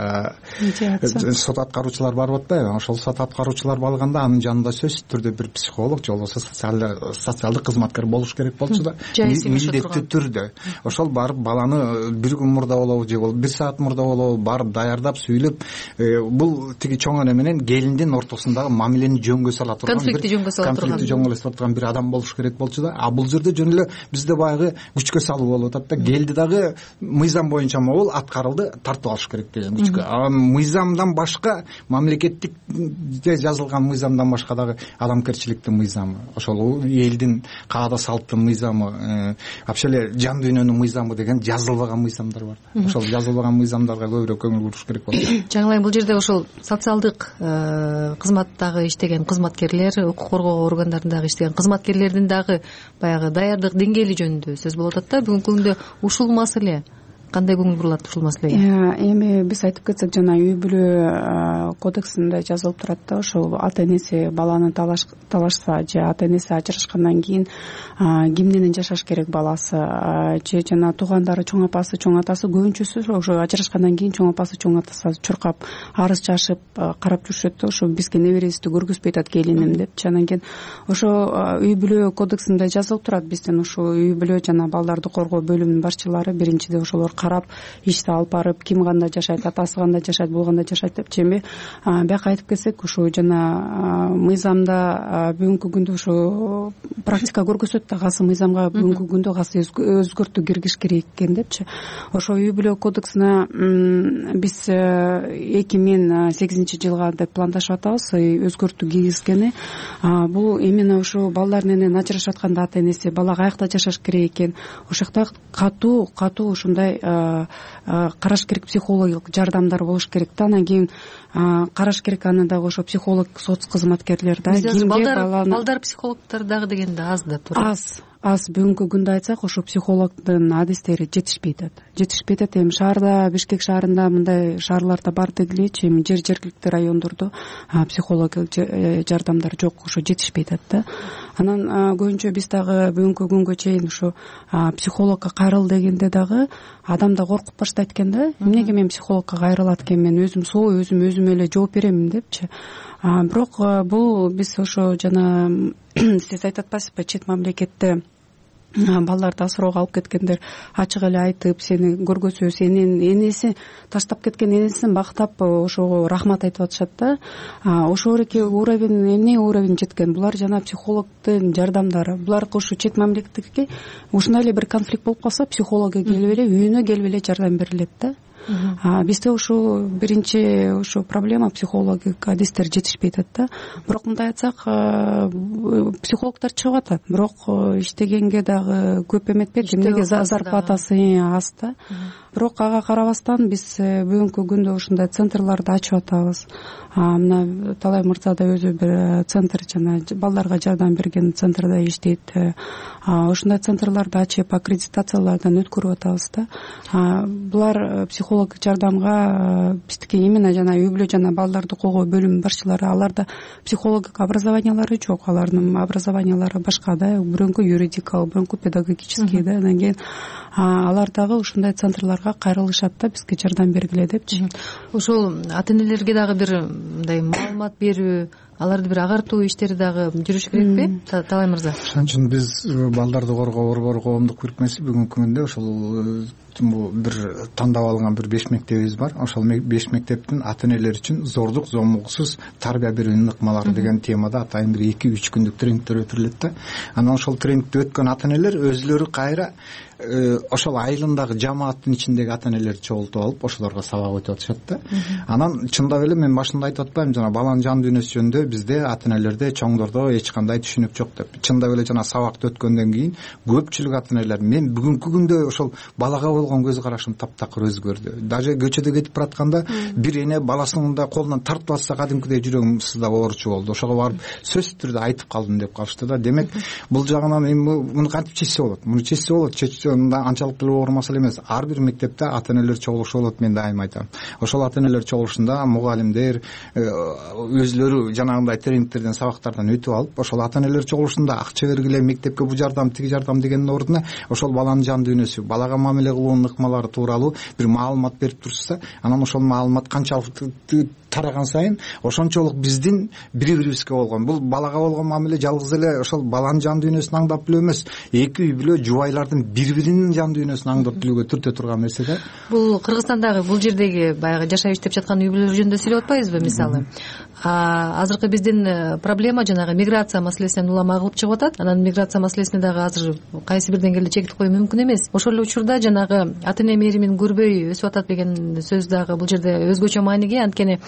Сот аткаруучулар барып атпайбы? Ошол сот аткаруучулар барганда анын жанында сөзсүз түрдө бир психолог же болбосо социалдык кызматкер болуш керек болчу да. Милдеттүү түрдө ошол барып баланы бир күн мурда болобу же болбосо 1 саат мурда болобу барып даярдап сүйлөп, бул тиги чоң эне менен келиндин ортосундагы мамилени жөнгө сала турган, конфликти жөнгө сала турган бир адам болуш керек болчу да. А бул жерде жөн эле бизде баягы күчкө салуу болуп атат да. Келди дагы мыйзам боюнча могул аткарылды, тартып алыш керек деген. Мыйзамдан башка, мамлекеттикте жазылган мыйзамдан башка дагы адамгерчиликтин мыйзамы, ошол элдин каада салттын мыйзамы, вообще эле жан дүйнөнүн мыйзамы деген жазылбаган мыйзамдар бар. Ошол жазылбаган мыйзамдарга көбүрөөк көңүл буруш керек болот. Жаңылайым, бул жерде ошол социалдык кызматтагы иштеген кызматкерлер, укук коргоо органдарындагы иштеген кызматкерлердин дагы баягы даярдык деңгээли жөнүндө сөз болуп атат да. Бүгүнкү күндө ушул маселе кандай көңүл бурулат ушул маселеге? Эми биз айтып кетсек, жана үй бүлө кодексинде жазылып турат да, ошол ата энеси баланы талашса же ата энеси ажырашкандан кийин ким менен жашаш керек баласы, же жана туугандары, чоң апасы, чоң атасы, көбүнчөсү ошо ажырашкандан кийин чоң апасы, чоң атасы чуркап, арыз жашып карап жүрүшөт да. Ошо бизге неберести көргөзбөй атат келиним депчи. Анан кийин ошо үй бүлө кодексинде жазылып турат, биздин ушул үй бүлө жана балдарды коргоо бөлүмүнүн башчылары биринчиде ошолор карап, ишти алып барып, ким кандай жашайт, атасы кандай жашайт, бул кандай жашайт депчи. Эми бияка айтып кетсек, ушу жана мыйзамда бүгүнкү күндө ушу практика көргөзөт да, касы мыйзамга бүгүнкү күндө касы өзгөртүү киргизиш керек экен депчи. Ошо үй бүлө кодексине биз 2008 жылга деп пландашып атабыз, өзгөртүү киргизгени. Бул именно ушу балдар менен ажырашып атканда ата энеси бала каякта жашаш керек экен, ошол жакта катуу ушундай караш керек, психологиялык жардамдар болуш керек да. Анан кийин караш керек аны дагы ошо психолог, соц кызматкерлер да. Балдар психологдор дагы дегенде аз да турат. Аз бүгүнкү күндө айтсак, ошо психологдун адистери жетишпей атат. Эми шаарда, Бишкек шаарында мындай шаарларда бар дегилечи, эми жергиликтүү райондордо психологиялык жардамдар жок, ошо жетишпей атат да. Анан көбүнчө биз дагы бүгүнкү күнгө чейин ушу психологко кайрыл дегенде дагы адам да коркуп баштайт экен да. Эмнеге мен психологко кайрылат экенмин, өзүм соо, өзүмө эле жооп беремин депчи. Бирок бул биз ошо жана сиз айтып атпайсызбы, чет мамлекетте балдарды асыроого алып кеткендер ачык эле айтып, сени көргөзө, сенин энеси таштап кеткен энесин бактап ошого рахмат айтып атышат да. Ошол эмне уровень жеткен? Булар жана психологдун жардамдары. Булар ушу чет мамлекетке ушундай эле бир конфликт болуп калса, психологко келип эле, үйүнө келип эле жардам берилет да. бизде ушул биринчи ушу проблема психологик адистер жетишпей атат да. Бирок мындай айтсак, психологдор чыгып атат, бирок иштегенге дагы көп эметпейт, эмнеге зарплатасы аз да. Бирок ага карабастан биз бүгүнкү күндө ушундай центрларды ачып атабыз. Мына Талай мырза да өзү бир центр, жана балдарга жардам берген центрде иштейт. Ушундай центрларды ачып аккредитациялардан өткөрүп атабыз да. Булар психологик жардамга биздики именно жана үй бүлө жана балдарды койгоо бөлүмүнүн башчылары, аларда психологик образованиялары жок, алардын образованиялары башка да, бирөңкү юридикалык, бирөңкү педагогический да. Андан кийин алар дагы ушундай центрларга кайрылышат да, бизге жардам бергиле депчи. Ошол ата энелерге дагы бир мындай маалымат берүү, аларды бир агартуу иштери дагы жүрүш керекпи, Талай мырза? Ошон үчүн биз балдарды коргоо борбору коомдук бирикмеси бүгүнкү күндө ошол бир тандап алган бир 5 мектебибиз бар. Ошол 5 мектептин ата энелер үчүн зордук зомулгусуз тарбия берүүнүн ыкмалары деген темада атайын бир 2-3 күндүк тренингдер өтүрүлөт да. Анан ошол тренингди өткөн ата энелер өзлөрү кайра ошол айылындагы жамааттын ичиндеги ата энелерди чогултуп алып ошолорго сабак өтүп атышат да. Анан чындап эле мен башында айтып атпаймынбы, жана баланын жан дүйнөсү жөнүндө бизде ата энелерде чоңдордо эч кандай түшүнүк жок деп. Чындап эле жана сабакты өткөндөн кийин көпчүлүк ата энелер, мен бүгүнкү күндө ошол балага болгон көз карашым таптакыр өзгөрдү. Даже көчөдө кетип баратканда бир эне баласынын да колунан тартып атса кадимкидей жүрөгүм сыздап оорчу болду. Ошого барып сөзсүз түрдө айтып калдым деп калышты да. Демек бул жагынан муну кантип чечсе болот? Муну чечсе болот. Анчалык деле оор маселе эмес. Ар бир мектепте ата энелер чогулушу болот, мен дайым айтам. Ошол ата энелер чогулушунда мугалимдер өзлөрү жанагындай тренингтерден, сабактардан өтүп алып, ошол ата энелер чогулушунда акча бергиле, мектепке бу жардам, тиги жардам дегендин ордуна ошол баланын жан дүйнөсү, балага мамиле кылуунун ыкмалары тууралуу бир маалымат берип турса, анан ошол маалымат канчалык тараган сайын ошончолук биздин бири-бирибизге болгон, бул балага болгон мамиле жалгыз эле ошол баланын жан дүйнөсүн аңдап билүү эмес, эки үй бүлө жубайлардын бири-биринин жан дүйнөсүн аңдап билүүгө түртө турган нерсе да. Бул Кыргызстандагы бул жердеги баягы жашап иштеп жаткан үй бүлөлөр жөнүндө сүйлөп атпайбызбы? Мисалы азыркы биздин проблема жанагы миграция маселесинен улам агылып чыгып атат. Анан миграция маселесине дагы азыр кайсы бир деңгээлде чекит коюу мүмкүн эмес. Ошол эле учурда жанагы ата эне мээримин көрбөй өсүп атат деген сөз дагы бул жерде өзгөчө мааниге. Анткени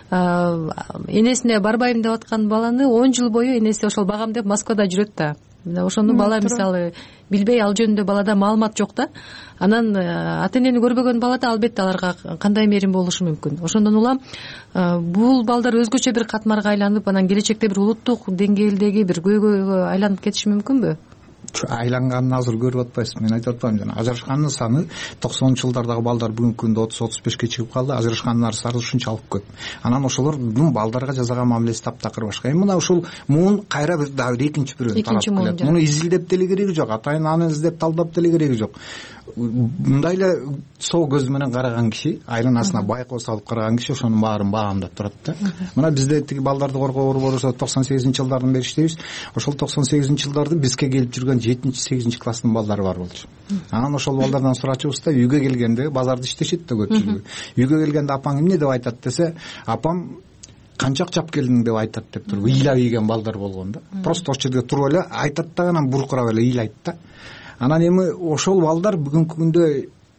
энесине барбайм деп аткан баланы 10 жыл бою энеси ошол багам деп Москвада жүрөт да. Ошону бала мисалы билбей, ал жөнүндө балада маалымат жок да. Анан ата энени көрбөгөн балада албетте аларга кандай мээрим болушу мүмкүн. Ошондон улам бул балдар өзгөчө бир катмарга айланып, анан келечекте бир улуттук деңгээлдеги бир көйгөйгө айланып кетиши мүмкүнбү? Айланганын азыр көрүп атпайсызбы? Мен айтып атпаймынбы, жана ажырашкандын саны 90-жылдардагы балдар бүгүнкү күндө 30-35ке чыгып калды. Ажырашкандын саны ушунчалык көп. Анан ошолордун балдарга жасаган мамилеси таптакыр башка. Мына ушул муун кайра бир дагы экинчи бирөөнү таратып келет. Муну изилдеп деле кереги жок, атайын аны издеп талдап деле кереги жок. Мындай эле соо көз менен караган киши, айланасына байкоо салып караган киши ошонун баарын баамдап турат да. Мына бизде тиги балдарды коргоо борбору 98-жылдардан бери иштейбиз. Ошол 98-жылдарды бизге келип жүргөн 7-8 класстын балдары бар болчу. Анан ошол балдардан сурачубуз да, үйгө келгенде базарда иштешет да көпчүлүгү. Үйгө келгенде апаң эмне деп айтат десе, апам канча акчап келдиң деп айтат деп туруп ыйлап ийген балдар болгон да. Просто ошол жерде туруп эле айтат да, анан буркурап эле ыйлайт да. Анан эми ошол балдар бүгүнкү күндө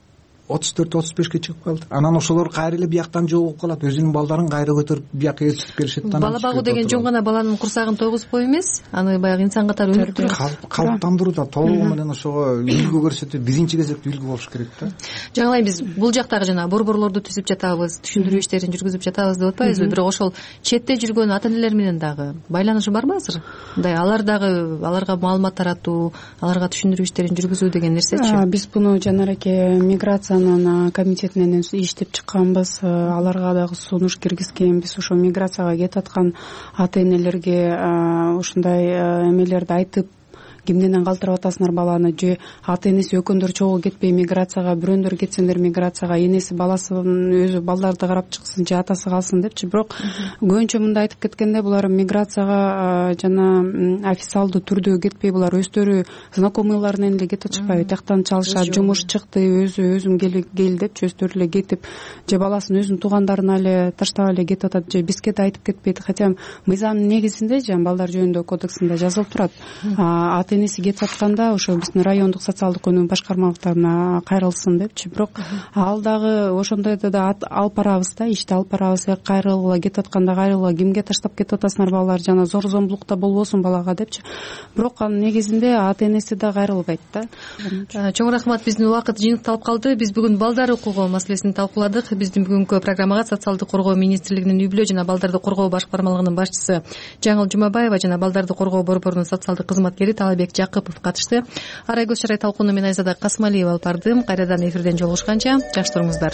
34-35ке чыгып калды. Анан ошолор кайра эле бияктан жогулуп калат, өзүнүн балдарын кайра көтөрүп бияка ээрчитип келишет да. Бала багуу деген жөн гана баланын курсагын тойгузуп коюу эмес, аны баягы инсан катары өнүктүрүп калыптандырууда толугу менен ошого үлгү көрсөтүү биринчи кезекте үлгү болуш керек да. Жаңылай биз бул жактагы жана борборлорду түзүп жатабыз, түшүндүрүү иштерин жүргүзүп жатабыз деп атпайбызбы? Бирок ошол четте жүргөн ата энелер менен дагы байланышы барбы азыр? Мындай алар дагы аларга маалымат таратуу, аларга түшүндүрүү иштерин жүргүзүү деген нерсечи? Биз буну жанареке миграциянын комитетинен иштеп чыкканбыз. Аларга дагы сунуш киргизгенбиз. Ошо миграцияга кетип аткан ата энелерге ушундай эмелерди айтып, кимден калтырып атасыңар баланы, же ата энеси экөөндөр чогуу кетпей миграцияга, бирөөндөр кетсеңдер миграцияга, энеси баласын өзү балдарды карап чыксын же атасы калсын депчи. Бирок көбүнчө мындай айтып кеткенде, булар миграцияга жана официалдуу түрдө кетпей, булар өздөрү знакомыйларынын эле кетип атышпайбы? Тактан чалышат, жумуш чыкты, өзүм кел депчи өздөрү эле кетип, же баласын өзүнүн туугандарына эле таштап эле кетип атат, же бизге да айтып кетпейт. Хотя мыйзамдын негизинде жана балдар жөнүндө кодексинде жазылып турат, ата энеси кетип атканда ошо биздин райондук социалдык өнүгүү башкармалыктарына кайрылсын депчи. Бирок ал дагы ошондойдо да алып барабыз да, ишти алып барабыз. Кайрылгыла кетип атканда кайрылгыла, кимге таштап кетип атасыңар балалар, жана зор зомбулукта болбосун балага депчи. Бирок анын негизинде ата энеси да кайрылбайт да. Чоң рахмат, биздин убакыт жыйынтыкталып калды. Биз бүгүн балдар укугу маселесин талкууладык. Биздин бүгүнкү программага социалдык коргоо министрлигинин үй бүлө жана балдарды коргоо башкармалыгынын башчысы Жаңыл Жумабаева жана балдарды коргоо борборунун социалдык кызматкери Талабек Жакыпов катышты. Арай көз чарай талкууну мен Айзада Касмалиева алып бардым. Кайрадан эфирден жолугушканча жакшы туруңуздар.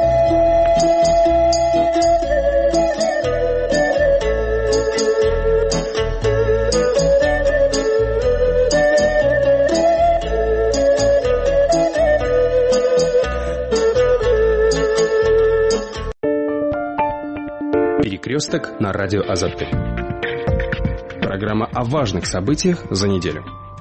Перекресток на радио Азатты. Программа о важных событиях за неделю.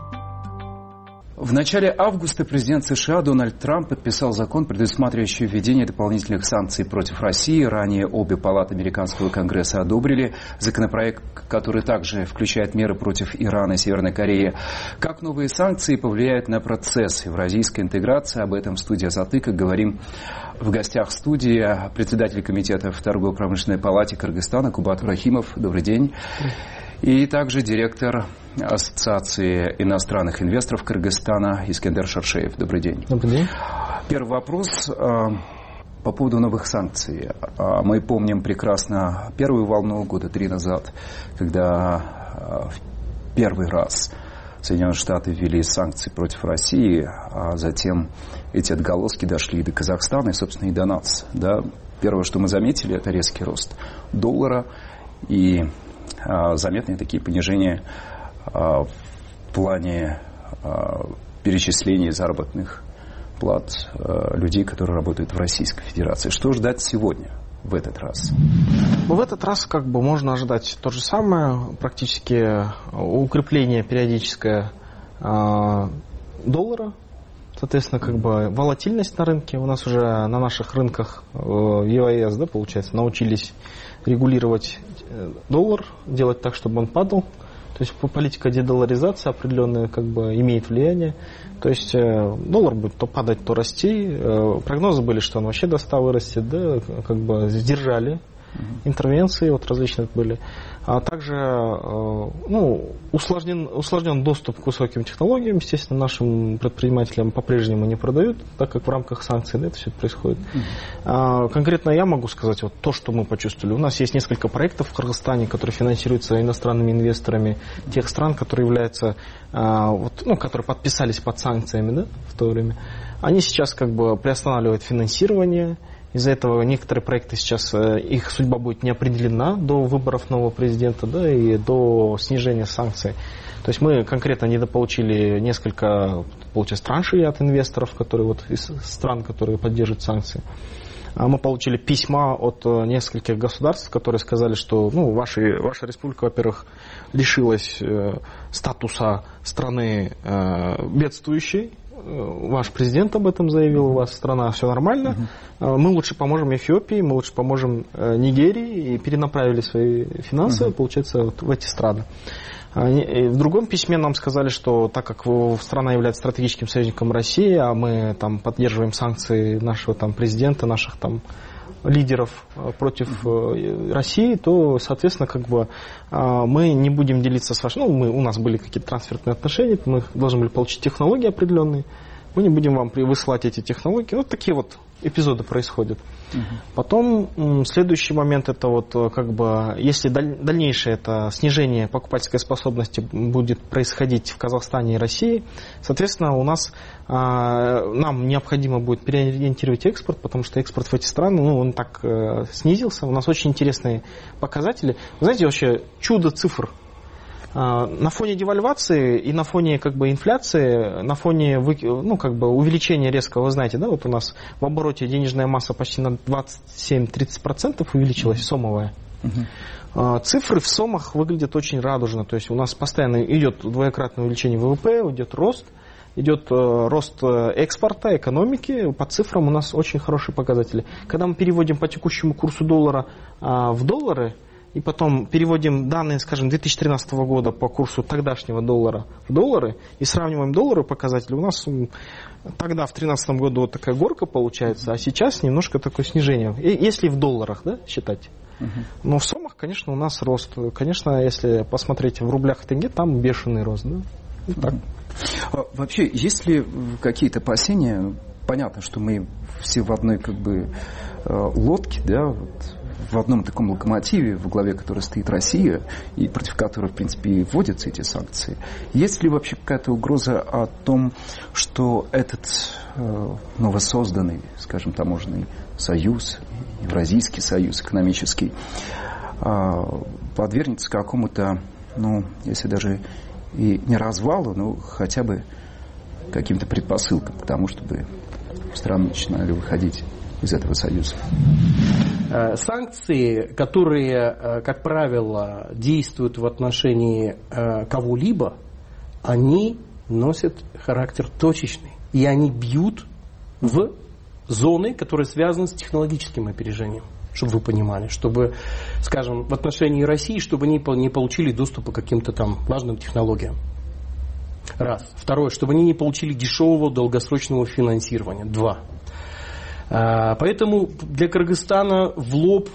В начале августа президент США Дональд Трамп подписал закон, предусматривающий введение дополнительных санкций против России. Ранее обе палаты американского конгресса одобрили законопроект, который также включает меры против Ирана и Северной Кореи. Как новые санкции повлияют на процесс евразийской интеграции? Об этом в студии «Затыка» говорим. В гостях студии председатель комитета в торгово-промышленной палате Кыргызстана Кубат Рахимов. Добрый день. И также директор Ассоциации иностранных инвесторов Кыргызстана Искендер Шаршеев. Добрый день. Добрый день. Первый вопрос по поводу новых санкций. Мы помним прекрасно первую волну года 3 назад, когда в первый раз Соединенные Штаты ввели санкции против России, а затем эти отголоски дошли и до Казахстана, и, собственно, и до нас. Да? Первое, что мы заметили, это резкий рост доллара и заметные такие понижения в плане перечислений заработных плат людей, которые работают в Российской Федерации. Что ждать сегодня, в этот раз? В этот раз можно ожидать то же самое, практически укрепление периодическое доллара. Соответственно, волатильность на рынке. У нас уже на наших рынках ЕАЭС, получается, научились регулировать доллар, делать так, чтобы он падал. То есть политика дедолларизации определенная имеет влияние. То есть доллар будет то падать, то расти. Прогнозы были, что он вообще до 100 вырастет, да, сдержали. Интервенции различных были. А также усложнен доступ к высоким технологиям. Естественно, нашим предпринимателям по-прежнему не продают, так как в рамках санкций это все происходит. Конкретно я могу сказать то, что мы почувствовали. У нас есть несколько проектов в Кыргызстане, которые финансируются иностранными инвесторами тех стран, которые являются, которые подписались под санкциями, да, в то время. Они сейчас приостанавливают финансирование. Из-за этого некоторые проекты сейчас, их судьба будет не определена до выборов нового президента, да, и до снижения санкций. То есть мы конкретно недополучили несколько, траншей от инвесторов, которые из стран, которые поддерживают санкции. Мы получили письма от нескольких государств, которые сказали, что ваша республика, во-первых, лишилась статуса страны бедствующей. Ваш президент об этом заявил, у вас страна, все нормально. Мы лучше поможем Эфиопии, мы лучше поможем Нигерии, и перенаправили свои финансы, получается, в эти страны. В другом письме нам сказали, что так как страна является стратегическим союзником России, а мы поддерживаем санкции нашего президента, наших лидеров против России, то, соответственно, мы не будем делиться с вашим... у нас были какие-то трансферные отношения, мы должны были получить технологии определенные, мы не будем вам высылать эти технологии. Такие эпизоды происходят. Потом следующий момент, это если дальнейшее это снижение покупательской способности будет происходить в Казахстане и России, соответственно, нам необходимо будет переориентировать экспорт, потому что экспорт в эти страны, он так снизился. У нас очень интересные показатели. Вы знаете, вообще чудо цифр. На фоне девальвации и на фоне инфляции, на фоне увеличения резкого, вы знаете, да, у нас в обороте денежная масса почти на 27-30% увеличилась, сомовая. Цифры в сомах выглядят очень радужно, то есть у нас постоянно идет двоекратное увеличение ВВП, идет рост экспорта, экономики, по цифрам у нас очень хорошие показатели. Когда мы переводим по текущему курсу доллара в доллары, и потом переводим данные, скажем, 2013 года по курсу тогдашнего доллара в доллары, и сравниваем доллары показатели, у нас тогда в 2013 году вот такая горка получается, а сейчас немножко такое снижение, если в долларах, да, считать. Но в суммах, конечно, у нас рост. Конечно, если посмотреть в рублях и тенге, там бешеный рост. Да? Вот так. Вообще, есть ли какие-то опасения? Понятно, что мы все в одной как бы лодке, да, вот, в одном таком локомотиве, во главе которой стоит Россия, и против которой, в принципе, и вводятся эти санкции. Есть ли вообще какая-то угроза о том, что этот новосозданный, скажем, таможенный союз, Евразийский союз экономический, подвергнется какому-то, ну, если даже и не развалу, но хотя бы каким-то предпосылкам к тому, чтобы страны начинали выходить из этого союза? Санкции, которые, как правило, действуют в отношении кого-либо, они носят характер точечный. И они бьют в зоны, которые связаны с технологическим опережением. Чтобы вы понимали. Чтобы, скажем, в отношении России, чтобы они не получили доступа к каким-то там важным технологиям. Раз. Второе, чтобы они не получили дешевого долгосрочного финансирования. Два. Поэтому для Кыргызстана в лоб,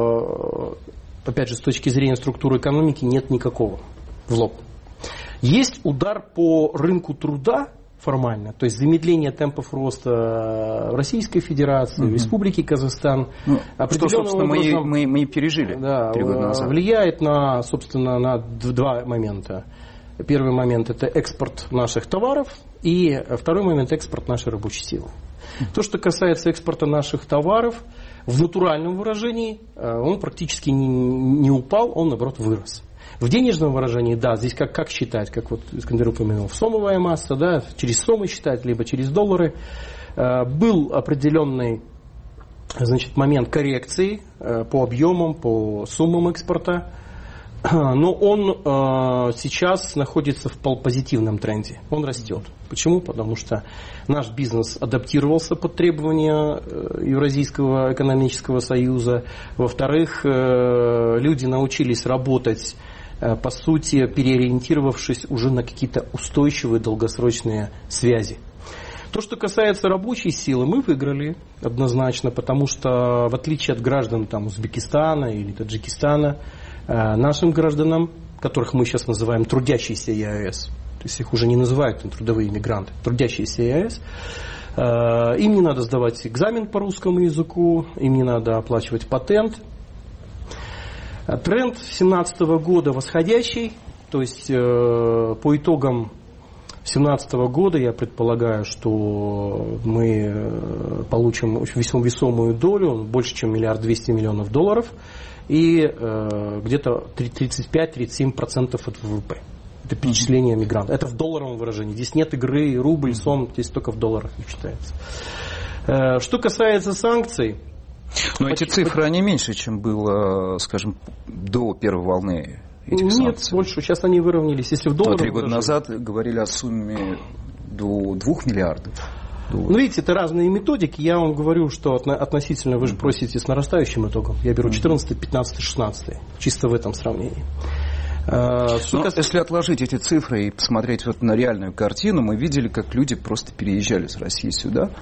опять же, с точки зрения структуры экономики, нет никакого в лоб. Есть удар по рынку труда формально, то есть замедление темпов роста Российской Федерации, Республики Казахстан. Что, собственно, мы пережили 3 года назад. Влияет на, собственно, на два момента. Первый момент – это экспорт наших товаров, и второй момент – экспорт нашей рабочей силы. То, что касается экспорта наших товаров, в натуральном выражении он практически не упал, он, наоборот, вырос. В денежном выражении, да, здесь как считать, как вот Искандер упомянул, сомовая масса, да, через сомы считать, либо через доллары. Был определенный, значит, момент коррекции по объемам, по суммам экспорта. Но он сейчас находится в позитивном тренде. Он растет. Почему? Потому что наш бизнес адаптировался под требования Евразийского экономического союза. Во-вторых, люди научились работать, по сути, переориентировавшись уже на какие-то устойчивые долгосрочные связи. То, что касается рабочей силы, мы выиграли однозначно, потому что в отличие от граждан там, Узбекистана или Таджикистана, нашим гражданам, которых мы сейчас называем трудящиеся ЕАЭС, то есть их уже не называют трудовые мигранты, трудящиеся ЕАЭС, им не надо сдавать экзамен по русскому языку, им не надо оплачивать патент. Тренд 2017 года восходящий, то есть по итогам 2017 года я предполагаю, что мы получим очень весомую долю, больше чем $1 200 000 000, и где-то 35-37% от ВВП. Это перечисление мигрантов. Это в долларовом выражении. Здесь нет игры, рубль, сом, здесь только в долларах считается. Что касается санкций... Но эти цифры, они меньше, чем было, скажем, до первой волны этих санкций. Нет, больше. Сейчас они выровнялись. Если в долларовом 3 года назад говорили о сумме до 2 миллиардов. Ну, видите, это разные методики. Я вам говорю, что относительно, вы же просите с нарастающим итогом. Я беру 14, 15, 16. Чисто в этом сравнении. Если отложить эти цифры и посмотреть вот на реальную картину, мы видели, как люди просто переезжали с России сюда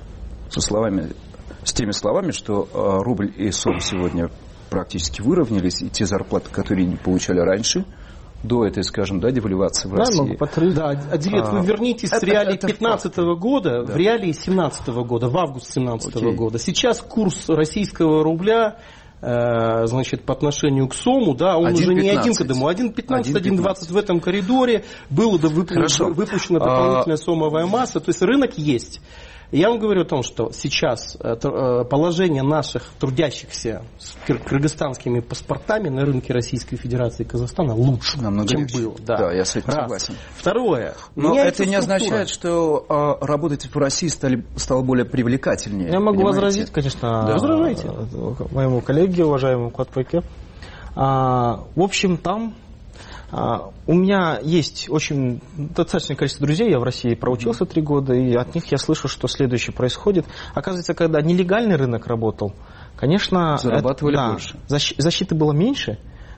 с теми словами, что рубль и сом сегодня практически выровнялись, и те зарплаты, которые они получали раньше, до этой, скажем, да, девальвации в России. Да, Адилет, вы вернитесь с реалий 2015 года в реалии 2017 года, в август 2017 года. Сейчас курс российского рубля, значит, по отношению к сому, да, он 1, уже не 1 к 1, 1,15, 1,20 в этом коридоре, было выпущена дополнительная сомовая масса, то есть рынок есть. Я вам говорю о том, что сейчас положение наших трудящихся с кыргызстанскими паспортами на рынке Российской Федерации и Казахстана лучше, чем было. Да, я с этим согласен. Второе. Но это не означает, что работать в России стало более привлекательнее. Я могу возразить, конечно, возражайте моему коллеге, уважаемому Куатбеке. В общем, там у меня есть очень достаточное количество друзей, я в России проучился 3 года, и от них я слышу, что следующее происходит. Оказывается, когда нелегальный рынок работал, конечно, зарабатывали больше. Защиты было меньше,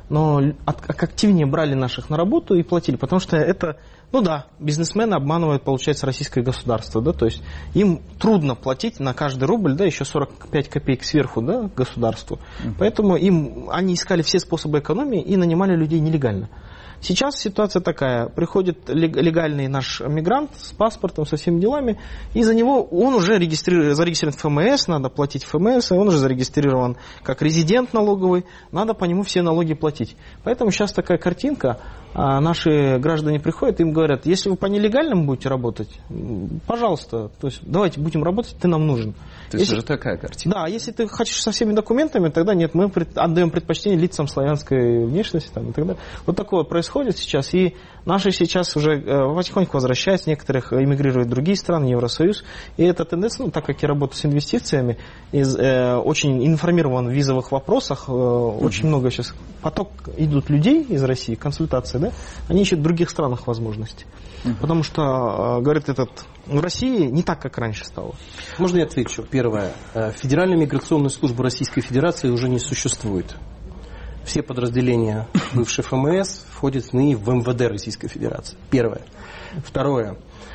но активнее брали наших на работу и платили, потому что это, ну да, бизнесмены обманывают, получается, российское государство, да, то есть им трудно платить на каждый рубль, да, еще 45 копеек сверху, да, государству, поэтому они искали все способы экономии и нанимали людей нелегально. Сейчас ситуация такая, приходит легальный наш мигрант с паспортом, со всеми делами, и за него он уже зарегистрирован в ФМС, надо платить ФМС, и он уже зарегистрирован как резидент налоговый, надо по нему все налоги платить. Поэтому сейчас такая картинка, наши граждане приходят, им говорят, если вы по нелегальному будете работать, пожалуйста, то есть давайте будем работать, ты нам нужен. То есть уже такая картина. Да, если ты хочешь со всеми документами, тогда нет, мы отдаем предпочтение лицам славянской внешности там, и так далее. Вот такое происходит сейчас, и наши сейчас уже потихоньку возвращаются, некоторых эмигрируют в другие страны, Евросоюз, и эта тенденция, ну, так как я работаю с инвестициями, очень информирован в визовых вопросах, очень много сейчас поток идут людей из России, консультации, да, они ищут в других странах возможности. Потому что, говорит в России не так, как раньше стало. Можно я отвечу? Первое. Федеральная миграционная служба Российской Федерации уже не существует. Все подразделения бывшей ФМС входят ныне в МВД Российской Федерации. Первое. Второе.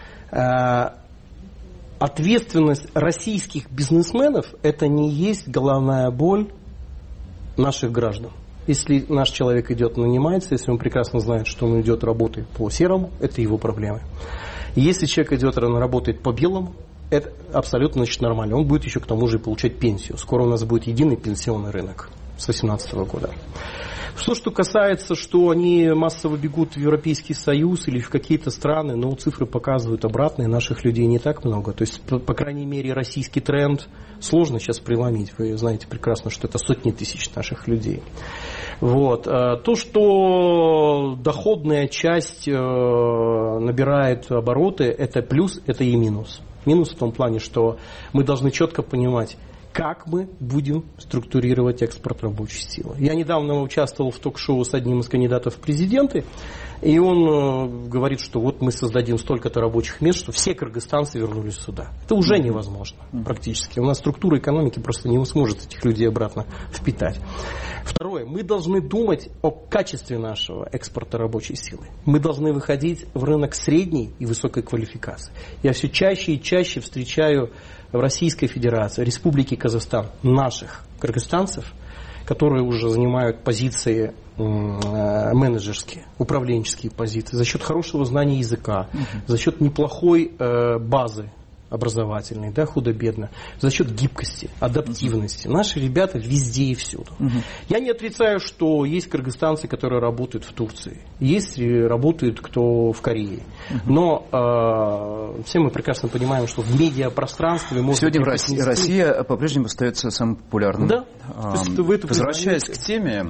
Ответственность российских бизнесменов – это не есть головная боль наших граждан. Если наш человек идет, нанимается, если он прекрасно знает, что он идет работать по серому, это его проблемы. Если человек идет, работает по белому, это абсолютно, значит, нормально. Он будет еще к тому же получать пенсию. Скоро у нас будет единый пенсионный рынок с 2018 года. Что касается, что они массово бегут в Европейский Союз или в какие-то страны, но цифры показывают обратное, наших людей не так много. То есть, по крайней мере, российский тренд сложно сейчас преломить. Вы знаете прекрасно, что это сотни тысяч наших людей. Вот. То, что доходная часть набирает обороты, это плюс, это и минус. Минус в том плане, что мы должны четко понимать, как мы будем структурировать экспорт рабочей силы. Я недавно участвовал в ток-шоу с одним из кандидатов в президенты, и он говорит, что вот мы создадим столько-то рабочих мест, что все кыргызстанцы вернулись сюда. Это уже невозможно практически. У нас структура экономики просто не сможет этих людей обратно впитать. Второе. Мы должны думать о качестве нашего экспорта рабочей силы. Мы должны выходить в рынок средней и высокой квалификации. Я все чаще и чаще встречаю в Российской Федерации, Республике Казахстан, наших кыргызстанцев, которые уже занимают позиции менеджерские, управленческие позиции, за счет хорошего знания языка, за счет неплохой базы образовательной, да, худо-бедно, за счет гибкости, адаптивности. Наши ребята везде и всюду. Я не отрицаю, что есть кыргызстанцы, которые работают в Турции, есть работают кто в Корее. Но все мы прекрасно понимаем, что в медиапространстве можно... Сегодня Россия по-прежнему остается самым популярным. Да. Возвращаясь к теме,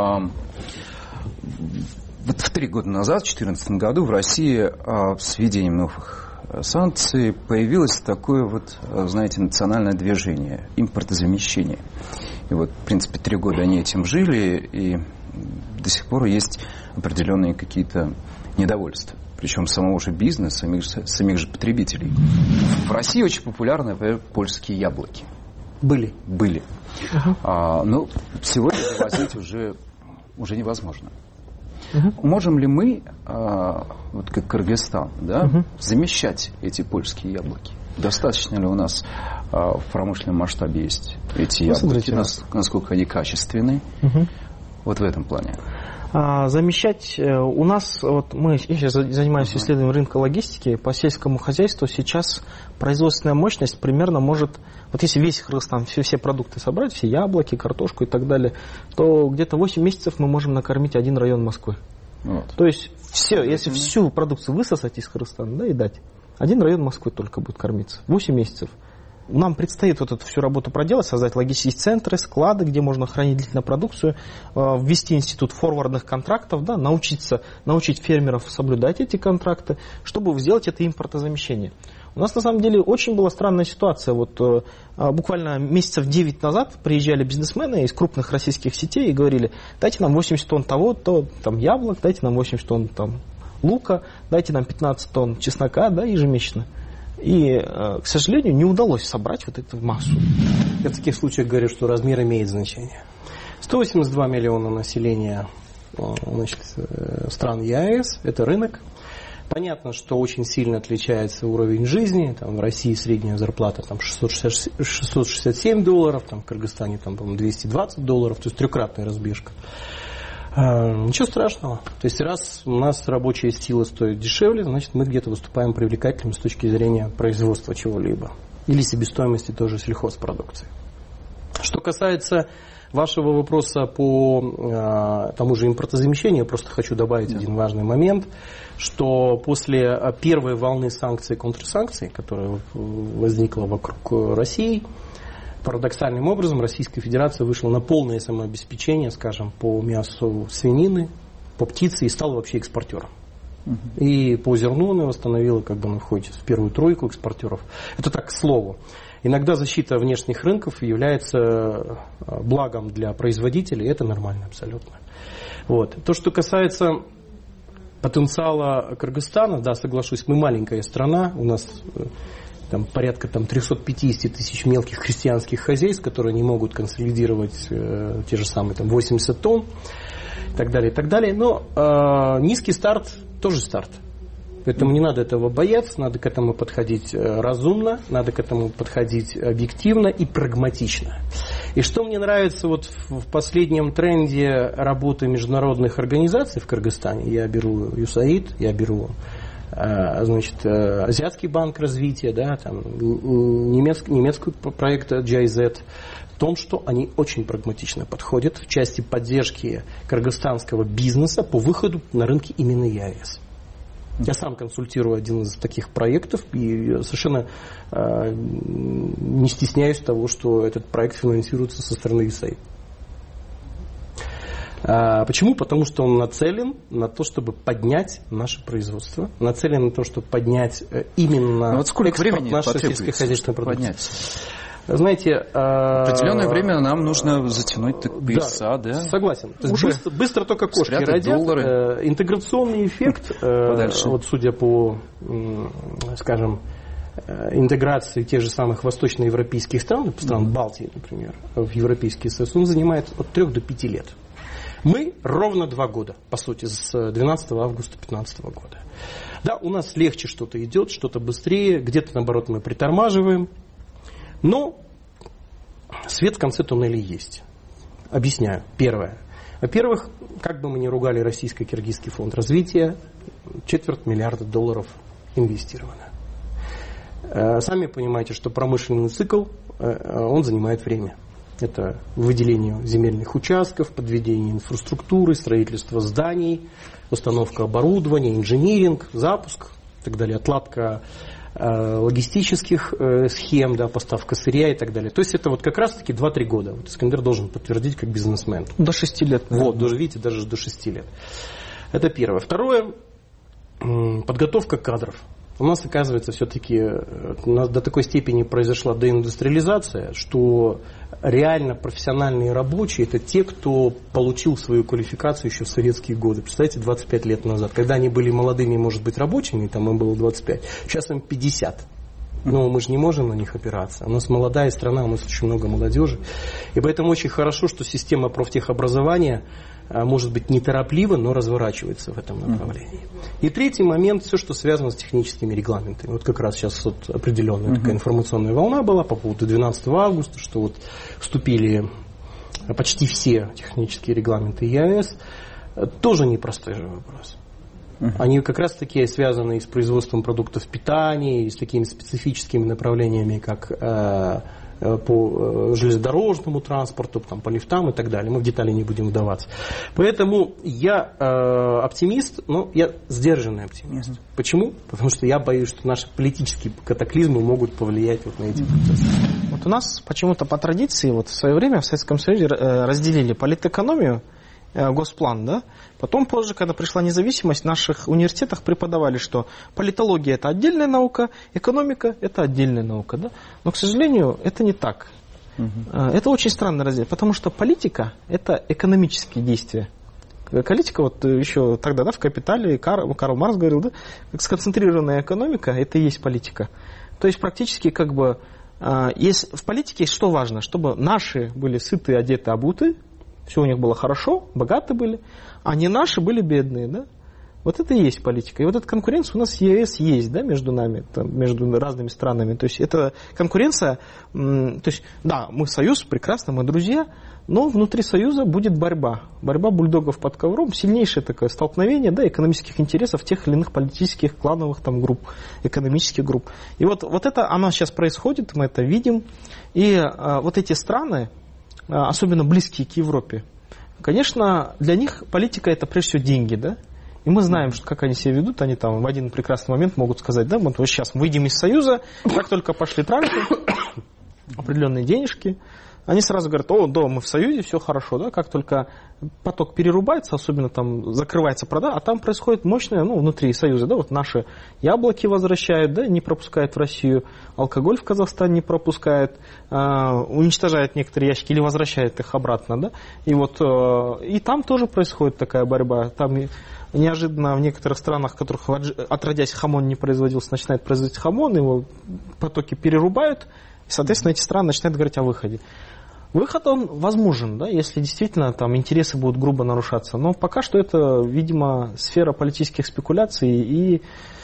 вот 3 года назад, в 2014 году, в России с введением новых санкций появилось такое вот, знаете, национальное движение, импортозамещение. И вот, в принципе, 3 года они этим жили, и до сих пор есть определенные какие-то недовольства. Причем самого же бизнеса, самих же потребителей. В России очень популярны, например, польские яблоки. Были. Но сегодня завозить уже невозможно. Можем ли мы, вот как Кыргызстан, да, замещать эти польские яблоки? Достаточно ли у нас в промышленном масштабе есть эти яблоки? Насколько они качественны? Вот в этом плане. Замещать у нас, вот я сейчас занимаюсь исследованием рынка логистики, по сельскому хозяйству сейчас производственная мощность примерно может, вот если весь Кыргызстан, все продукты собрать, все яблоки, картошку и так далее, то где-то 8 месяцев мы можем накормить 1 район Москвы. То есть если всю продукцию высосать из Кыргызстана, да, и дать, 1 район Москвы только будет кормиться. 8 месяцев. Нам предстоит вот эту всю работу проделать, создать логистические центры, склады, где можно хранить длительную продукцию, ввести институт форвардных контрактов, да, научить фермеров соблюдать эти контракты, чтобы сделать это импортозамещение. У нас на самом деле очень была странная ситуация. Вот буквально месяцев 9 назад приезжали бизнесмены из крупных российских сетей и говорили: дайте нам 80 тонн того-то, там яблок, дайте нам 80 тонн там лука, дайте нам 15 тонн чеснока, да, ежемесячно. И, к сожалению, не удалось собрать вот эту массу. Я в таких случаях говорю, что размер имеет значение. 182 миллиона населения значит, стран ЕАЭС, это рынок. Понятно, что очень сильно отличается уровень жизни. Там, в России средняя зарплата там, $667, там, в Кыргызстане там, по-моему, $220, то есть трехкратная разбежка. Ничего страшного. То есть раз у нас рабочая сила стоит дешевле, значит мы где-то выступаем привлекательными с точки зрения производства чего-либо. Или себестоимости тоже сельхозпродукции. Что касается вашего вопроса по тому же импортозамещению, я просто хочу добавить один важный момент, что после первой волны санкций и контрсанкций, которая возникла вокруг России, парадоксальным образом Российская Федерация вышла на полное самообеспечение, скажем, по мясу свинины, по птице и стала вообще экспортером. И по зерну она восстановила, как бы она входит в первую тройку экспортеров. Это так, к слову. Иногда защита внешних рынков является благом для производителей, это нормально абсолютно. Вот. То, что касается потенциала Кыргызстана, да, соглашусь, мы маленькая страна, у нас там, порядка 350 тысяч мелких крестьянских хозяйств, которые не могут консолидировать те же самые 80 тонн и так далее, и так далее. Но низкий старт тоже старт. Поэтому не надо этого бояться, надо к этому подходить разумно, надо к этому подходить объективно и прагматично. И что мне нравится вот в последнем тренде работы международных организаций в Кыргызстане, я беру USAID, я беру Азиатский банк развития, да, там, немецкий проект GIZ, в том, что они очень прагматично подходят в части поддержки кыргызстанского бизнеса по выходу на рынки именно ЕАЭС. Я сам консультирую один из таких проектов и совершенно не стесняюсь того, что этот проект финансируется со стороны USAID. Почему? Потому что он нацелен на то, чтобы поднять наше производство, нацелен на то, чтобы поднять именно экспорт нашей сельскохозяйственной продукции. Знаете, определенное время нам нужно затянуть пояса, да? Согласен. То есть быстро только кошки родят. Интеграционный эффект, вот судя по, скажем, интеграции тех же самых восточноевропейских стран Балтии, например, в Европейский Союз, он занимает от 3 до 5 лет. Мы ровно 2 года, по сути, с 12 августа 2015 года. Да, у нас легче что-то идет, что-то быстрее, где-то, наоборот, мы притормаживаем. Но свет в конце туннеля есть. Объясняю. Первое. Во-первых, как бы мы ни ругали Российско-Киргизский фонд развития, $250 миллиарда инвестировано. Сами понимаете, что промышленный цикл, он занимает время. Это выделение земельных участков, подведение инфраструктуры, строительство зданий, установка оборудования, инжиниринг, запуск и так далее, отладка логистических схем, да, поставка сырья и так далее. То есть это вот как раз-таки 2-3 года. Вот Искандер должен подтвердить как бизнесмен. До 6 лет. Наверное. Вот, видите, даже до 6 лет. Это первое. Второе, подготовка кадров. У нас, оказывается, все-таки до такой степени произошла деиндустриализация, что реально профессиональные рабочие – это те, кто получил свою квалификацию еще в советские годы. Представляете, 25 лет назад. Когда они были молодыми, может быть, рабочими, там им было 25, сейчас им 50. Но мы же не можем на них опираться. У нас молодая страна, у нас очень много молодежи. И поэтому очень хорошо, что система профтехобразования может быть нетороплива, но разворачивается в этом направлении. И третий момент, все, что связано с техническими регламентами. Вот как раз сейчас вот определенная такая информационная волна была по поводу 12 августа, что вот вступили почти все технические регламенты ЕАЭС. Тоже непростой же вопрос. Они как раз таки связаны и с производством продуктов питания, и с такими специфическими направлениями, как по железнодорожному транспорту, там, по лифтам и так далее. Мы в детали не будем вдаваться. Поэтому я оптимист, но я сдержанный оптимист. Почему? Потому что я боюсь, что наши политические катаклизмы могут повлиять вот на эти процессы. Вот у нас почему-то по традиции вот в свое время в Советском Союзе разделили политэкономию, госплан, да? Потом позже, когда пришла независимость, в наших университетах преподавали, что политология – это отдельная наука, экономика – это отдельная наука, да? Но, к сожалению, это не так. Это очень странно разделение, потому что политика – это экономические действия. Политика, вот еще тогда, да, в «Капитале» Карл Маркс говорил, да, как сконцентрированная экономика – это и есть политика. То есть практически как бы есть, в политике что важно? Чтобы наши были сыты, одеты, обуты, все у них было хорошо, богаты были, а не наши были бедные, да? Вот это и есть политика. И вот эта конкуренция у нас в ЕС есть, да, между нами, там, между разными странами. То есть это конкуренция, то есть, да, мы союз, прекрасно, мы друзья, но внутри союза будет борьба. Борьба бульдогов под ковром, сильнейшее такое столкновение, да, экономических интересов тех или иных политических, клановых там групп, экономических групп. И вот это, оно сейчас происходит, мы это видим. И вот эти страны, особенно близкие к Европе, конечно, для них политика это прежде всего деньги, да. И мы знаем, что как они себя ведут, они там в один прекрасный момент могут сказать, да, вот сейчас выйдем из Союза, как только пошли трансы, определенные денежки, они сразу говорят, да, мы в Союзе, все хорошо, да, как только поток перерубается, особенно там закрывается продажа, а там происходит мощное, внутри Союза, да, вот наши яблоки возвращают, да, не пропускают в Россию, алкоголь в Казахстан не пропускают, уничтожают некоторые ящики или возвращают их обратно, да, и вот, и там тоже происходит такая борьба, там неожиданно в некоторых странах, в которых отродясь хамон не производился, начинает производить хамон, его потоки перерубают, и, соответственно, эти страны начинают говорить о выходе. Выход, он возможен, да, если действительно там интересы будут грубо нарушаться. Но пока что это, видимо, сфера политических спекуляций и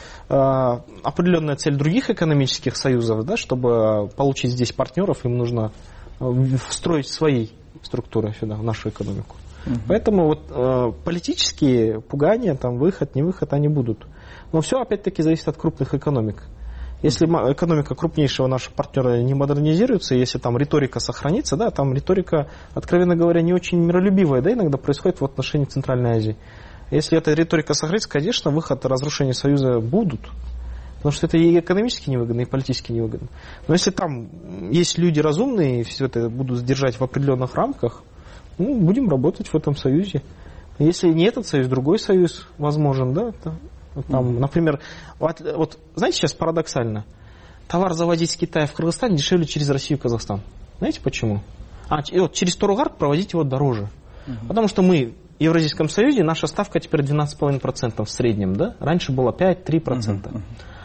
определенная цель других экономических союзов, да, чтобы получить здесь партнеров, им нужно встроить свои структуры сюда, в нашу экономику. Поэтому вот политические пугания, там, выход, не выход, они будут. Но все опять-таки зависит от крупных экономик. Если экономика крупнейшего нашего партнера не модернизируется, если там риторика сохранится, да, там риторика, откровенно говоря, не очень миролюбивая, да, иногда происходит в отношении Центральной Азии. Если эта риторика сохранится, конечно, выход и разрушение Союза будут. Потому что это и экономически невыгодно, и политически невыгодно. Но если там есть люди разумные, и все это будут держать в определенных рамках, будем работать в этом союзе. Если не этот союз, другой союз возможен, да. Там, например, вот знаете, сейчас парадоксально, товар завозить с Китая в Кыргызстан дешевле через Россию и Казахстан. Знаете почему? Вот через Торугард провозить его дороже. Потому что мы в Евразийском союзе, наша ставка теперь 12,5% в среднем, да? Раньше было 5-3%.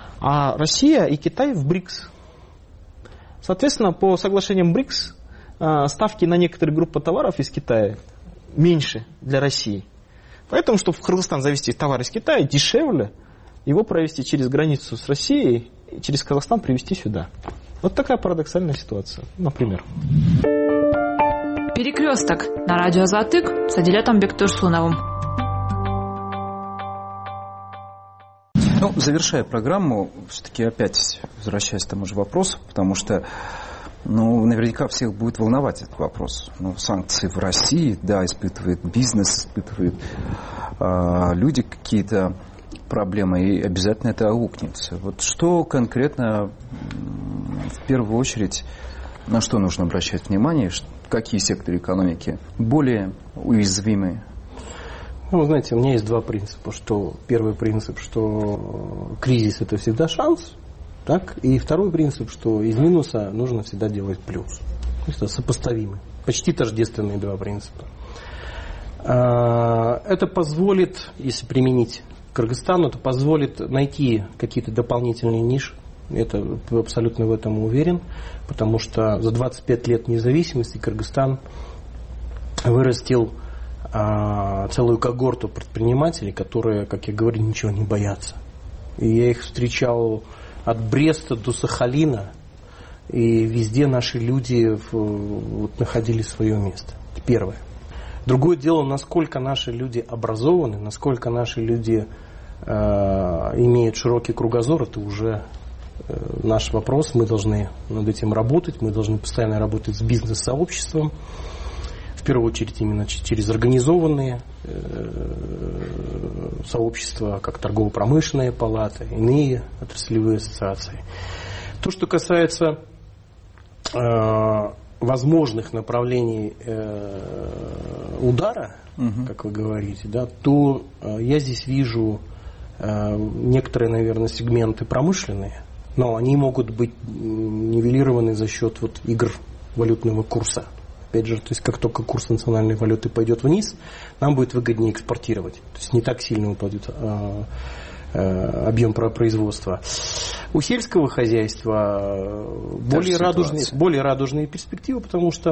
А Россия и Китай в БРИКС. Соответственно, по соглашениям БРИКС ставки на некоторые группы товаров из Китая меньше для России. Поэтому, чтобы в Кыргызстан завезти товар из Китая, дешевле его провести через границу с Россией и через Казахстан привезти сюда. Вот такая парадоксальная ситуация, например. Перекресток на радио Азаттык с Адилятом Бектурсуновым. Завершая программу, все-таки опять возвращаясь к тому же вопросу, потому что наверняка всех будет волновать этот вопрос. Санкции в России, да, испытывает бизнес, испытывают люди какие-то проблемы, и обязательно это аукнется. Вот что конкретно, в первую очередь, на что нужно обращать внимание, какие секторы экономики более уязвимы? Вы знаете, у меня есть два принципа. Первый принцип, что кризис – это всегда шанс. Так? И второй принцип, что из минуса нужно всегда делать плюс. Это сопоставимы. Почти тождественные два принципа. Это позволит, если применить к Кыргызстану, это позволит найти какие-то дополнительные ниши. Это абсолютно в этом уверен. Потому что за 25 лет независимости Кыргызстан вырастил целую когорту предпринимателей, которые, как я говорю, ничего не боятся. И я их встречал от Бреста до Сахалина, и везде наши люди находили свое место. Это первое. Другое дело, насколько наши люди образованы, насколько наши люди имеют широкий кругозор, это уже наш вопрос. Мы должны над этим работать, мы должны постоянно работать с бизнес-сообществом. В первую очередь именно через организованные сообщества, как торгово-промышленные палаты, иные отраслевые ассоциации. То, что касается возможных направлений удара, как вы говорите, да, то я здесь вижу некоторые, наверное, сегменты промышленные, но они могут быть нивелированы за счет игр валютного курса. Опять же, то есть как только курс национальной валюты пойдет вниз, нам будет выгоднее экспортировать. То есть не так сильно упадет объем производства. У сельского хозяйства более радужные перспективы, потому что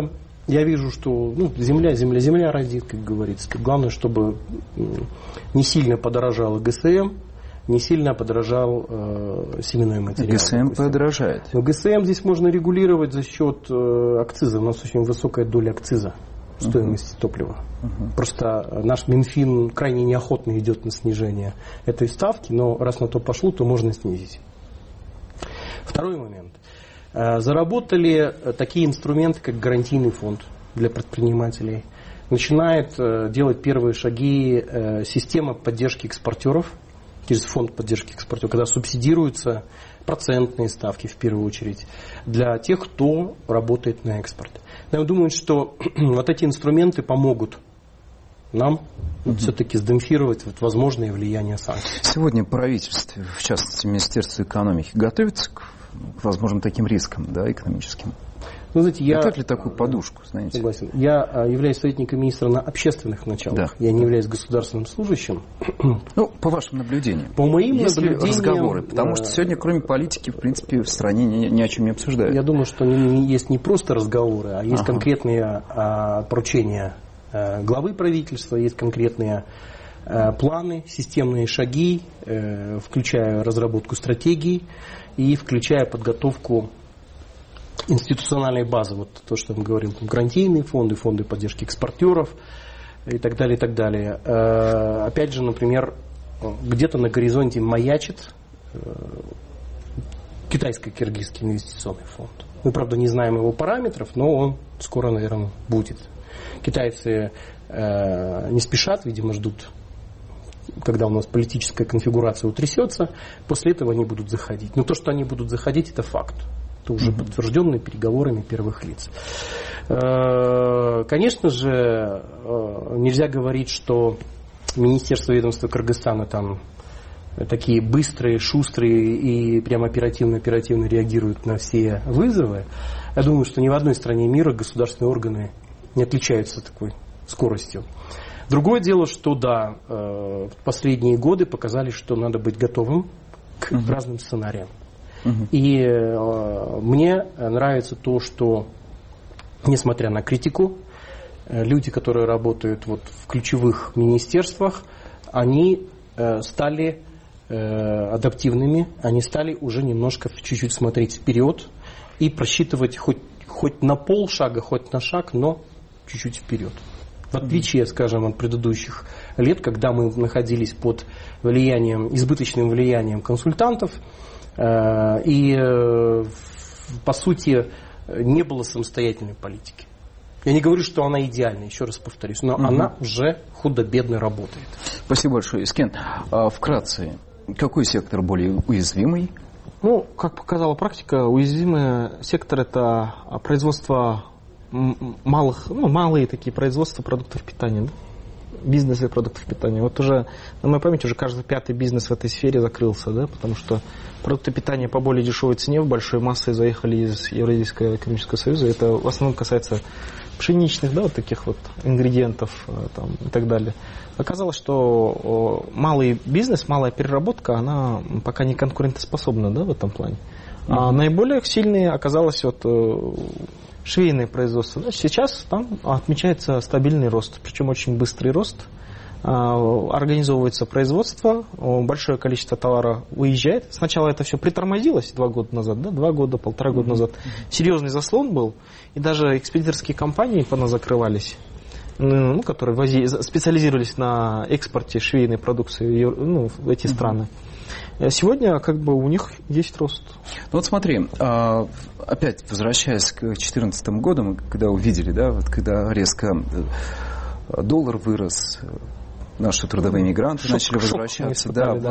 Я вижу, что земля родит, как говорится. Главное, чтобы не сильно подорожал ГСМ, не сильно подорожал семенной материал. ГСМ подорожает. Но ГСМ здесь можно регулировать за счет акциза. У нас очень высокая доля акциза в стоимости топлива. Просто наш Минфин крайне неохотно идет на снижение этой ставки, но раз на то пошло, то можно снизить. Второй момент. Заработали такие инструменты, как гарантийный фонд для предпринимателей. Начинает делать первые шаги система поддержки экспортеров через фонд поддержки экспортеров, когда субсидируются процентные ставки в первую очередь для тех, кто работает на экспорт. Я думаю, что вот эти инструменты помогут нам все-таки сдемпфировать возможное влияние санкций. Сегодня правительство, в частности Министерство экономики, готовится к возможным таким рискам, да, экономическим? Ну, знаете, готовят ли такую подушку, знаете? Согласен. Я являюсь советником министра на общественных началах. Да. Я не являюсь государственным служащим. Ну, по вашим наблюдениям. По моим наблюдениям. Разговоры? Потому что сегодня, кроме политики, в принципе, в стране ни о чем не обсуждают. Я думаю, что есть не просто разговоры, а есть конкретные поручения главы правительства, есть конкретные планы, системные шаги, включая разработку стратегий и включая подготовку институциональной базы, вот то, что мы говорим, гарантийные фонды, фонды поддержки экспортеров и так далее, и так далее. Опять же, например, где-то на горизонте маячит китайско-киргизский инвестиционный фонд. Мы, правда, не знаем его параметров, но он скоро, наверное, будет. Китайцы не спешат, видимо, ждут, когда у нас политическая конфигурация утрясется, после этого они будут заходить. Но то, что они будут заходить, это факт. Это уже подтвержденные переговорами первых лиц. Конечно же, нельзя говорить, что Министерство и ведомство Кыргызстана там такие быстрые, шустрые и прям оперативно реагируют на все вызовы. Я думаю, что ни в одной стране мира государственные органы не отличаются такой скоростью. Другое дело, что да, последние годы показали, что надо быть готовым к разным сценариям. И мне нравится то, что, несмотря на критику, люди, которые работают вот в ключевых министерствах, они стали адаптивными, они стали уже немножко чуть-чуть смотреть вперед и просчитывать хоть на полшага, хоть на шаг, но чуть-чуть вперед. В отличие, скажем, от предыдущих лет, когда мы находились под избыточным влиянием консультантов, и, по сути, не было самостоятельной политики. Я не говорю, что она идеальна, еще раз повторюсь, но она уже худо-бедно работает. Спасибо большое, Искен. Вкратце, какой сектор более уязвимый? Ну, как показала практика, уязвимый сектор – это производство малые такие производства продуктов питания, да? Бизнесы продуктов питания. Вот уже, на моей памяти, уже каждый пятый бизнес в этой сфере закрылся, да, потому что продукты питания по более дешевой цене в большой массой заехали из Евразийского экономического союза. Это в основном касается пшеничных, да, вот таких вот ингредиентов там, и так далее. Оказалось, что малый бизнес, малая переработка, она пока не конкурентоспособна, да, в этом плане. А наиболее сильные оказалось вот швейное производство. Да, сейчас там отмечается стабильный рост, причем очень быстрый рост. Организовывается производство, большое количество товара выезжает. Сначала это все притормозилось 2 года назад, да, 2 года, 1,5 года назад. Серьезный заслон был, и даже экспедиторские компании поназакрывались, которые специализировались на экспорте швейной продукции в эти страны. Сегодня как бы у них есть рост. Ну вот смотри, опять возвращаясь к 2014 году, мы когда увидели, да, вот когда резко доллар вырос, наши трудовые мигранты начали возвращаться.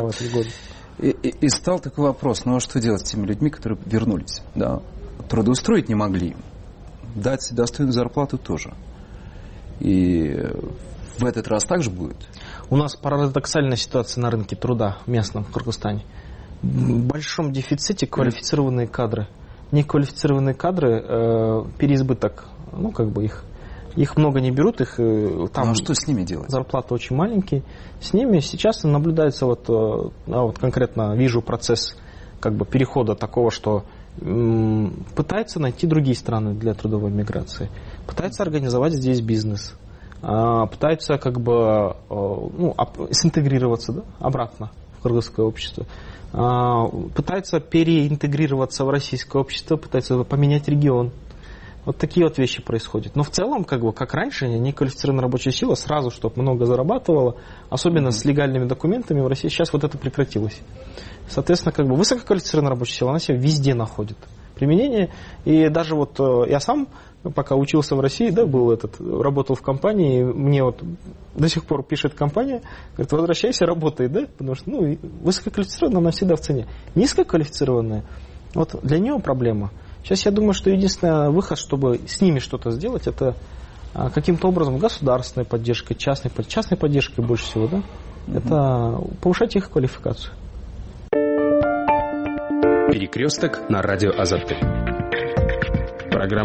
И стал такой вопрос, ну а что делать с теми людьми, которые вернулись? Да? Трудоустроить не могли, дать достойную зарплату тоже. И в этот раз так же будет? У нас парадоксальная ситуация на рынке труда местном в Кыргызстане. В большом дефиците квалифицированные кадры. Неквалифицированные кадры, переизбыток, их много не берут, там что с ними делать? Зарплаты очень маленькие. С ними сейчас наблюдается конкретно вижу процесс перехода такого, что пытается найти другие страны для трудовой миграции, пытается организовать здесь бизнес, пытается как бы синтегрироваться обратно в кыргызское общество, пытается переинтегрироваться в российское общество, пытается поменять регион. Вот такие вот вещи происходят. Но в целом, как раньше, неквалифицированная рабочая сила сразу, чтобы много зарабатывала, особенно с легальными документами в России, сейчас вот это прекратилось. Соответственно, высококвалифицированная рабочая сила, она себя везде находит применение. И даже вот я сам, пока учился в России, работал в компании, мне вот до сих пор пишет компания, говорит, возвращайся, работай, потому что высококвалифицированная, она всегда в цене. Низкоквалифицированная, вот для нее проблема. Сейчас я думаю, что единственный выход, чтобы с ними что-то сделать, это каким-то образом государственной поддержкой, частной поддержкой больше всего, это повышать их квалификацию. Перекресток на радио Азатык. Программа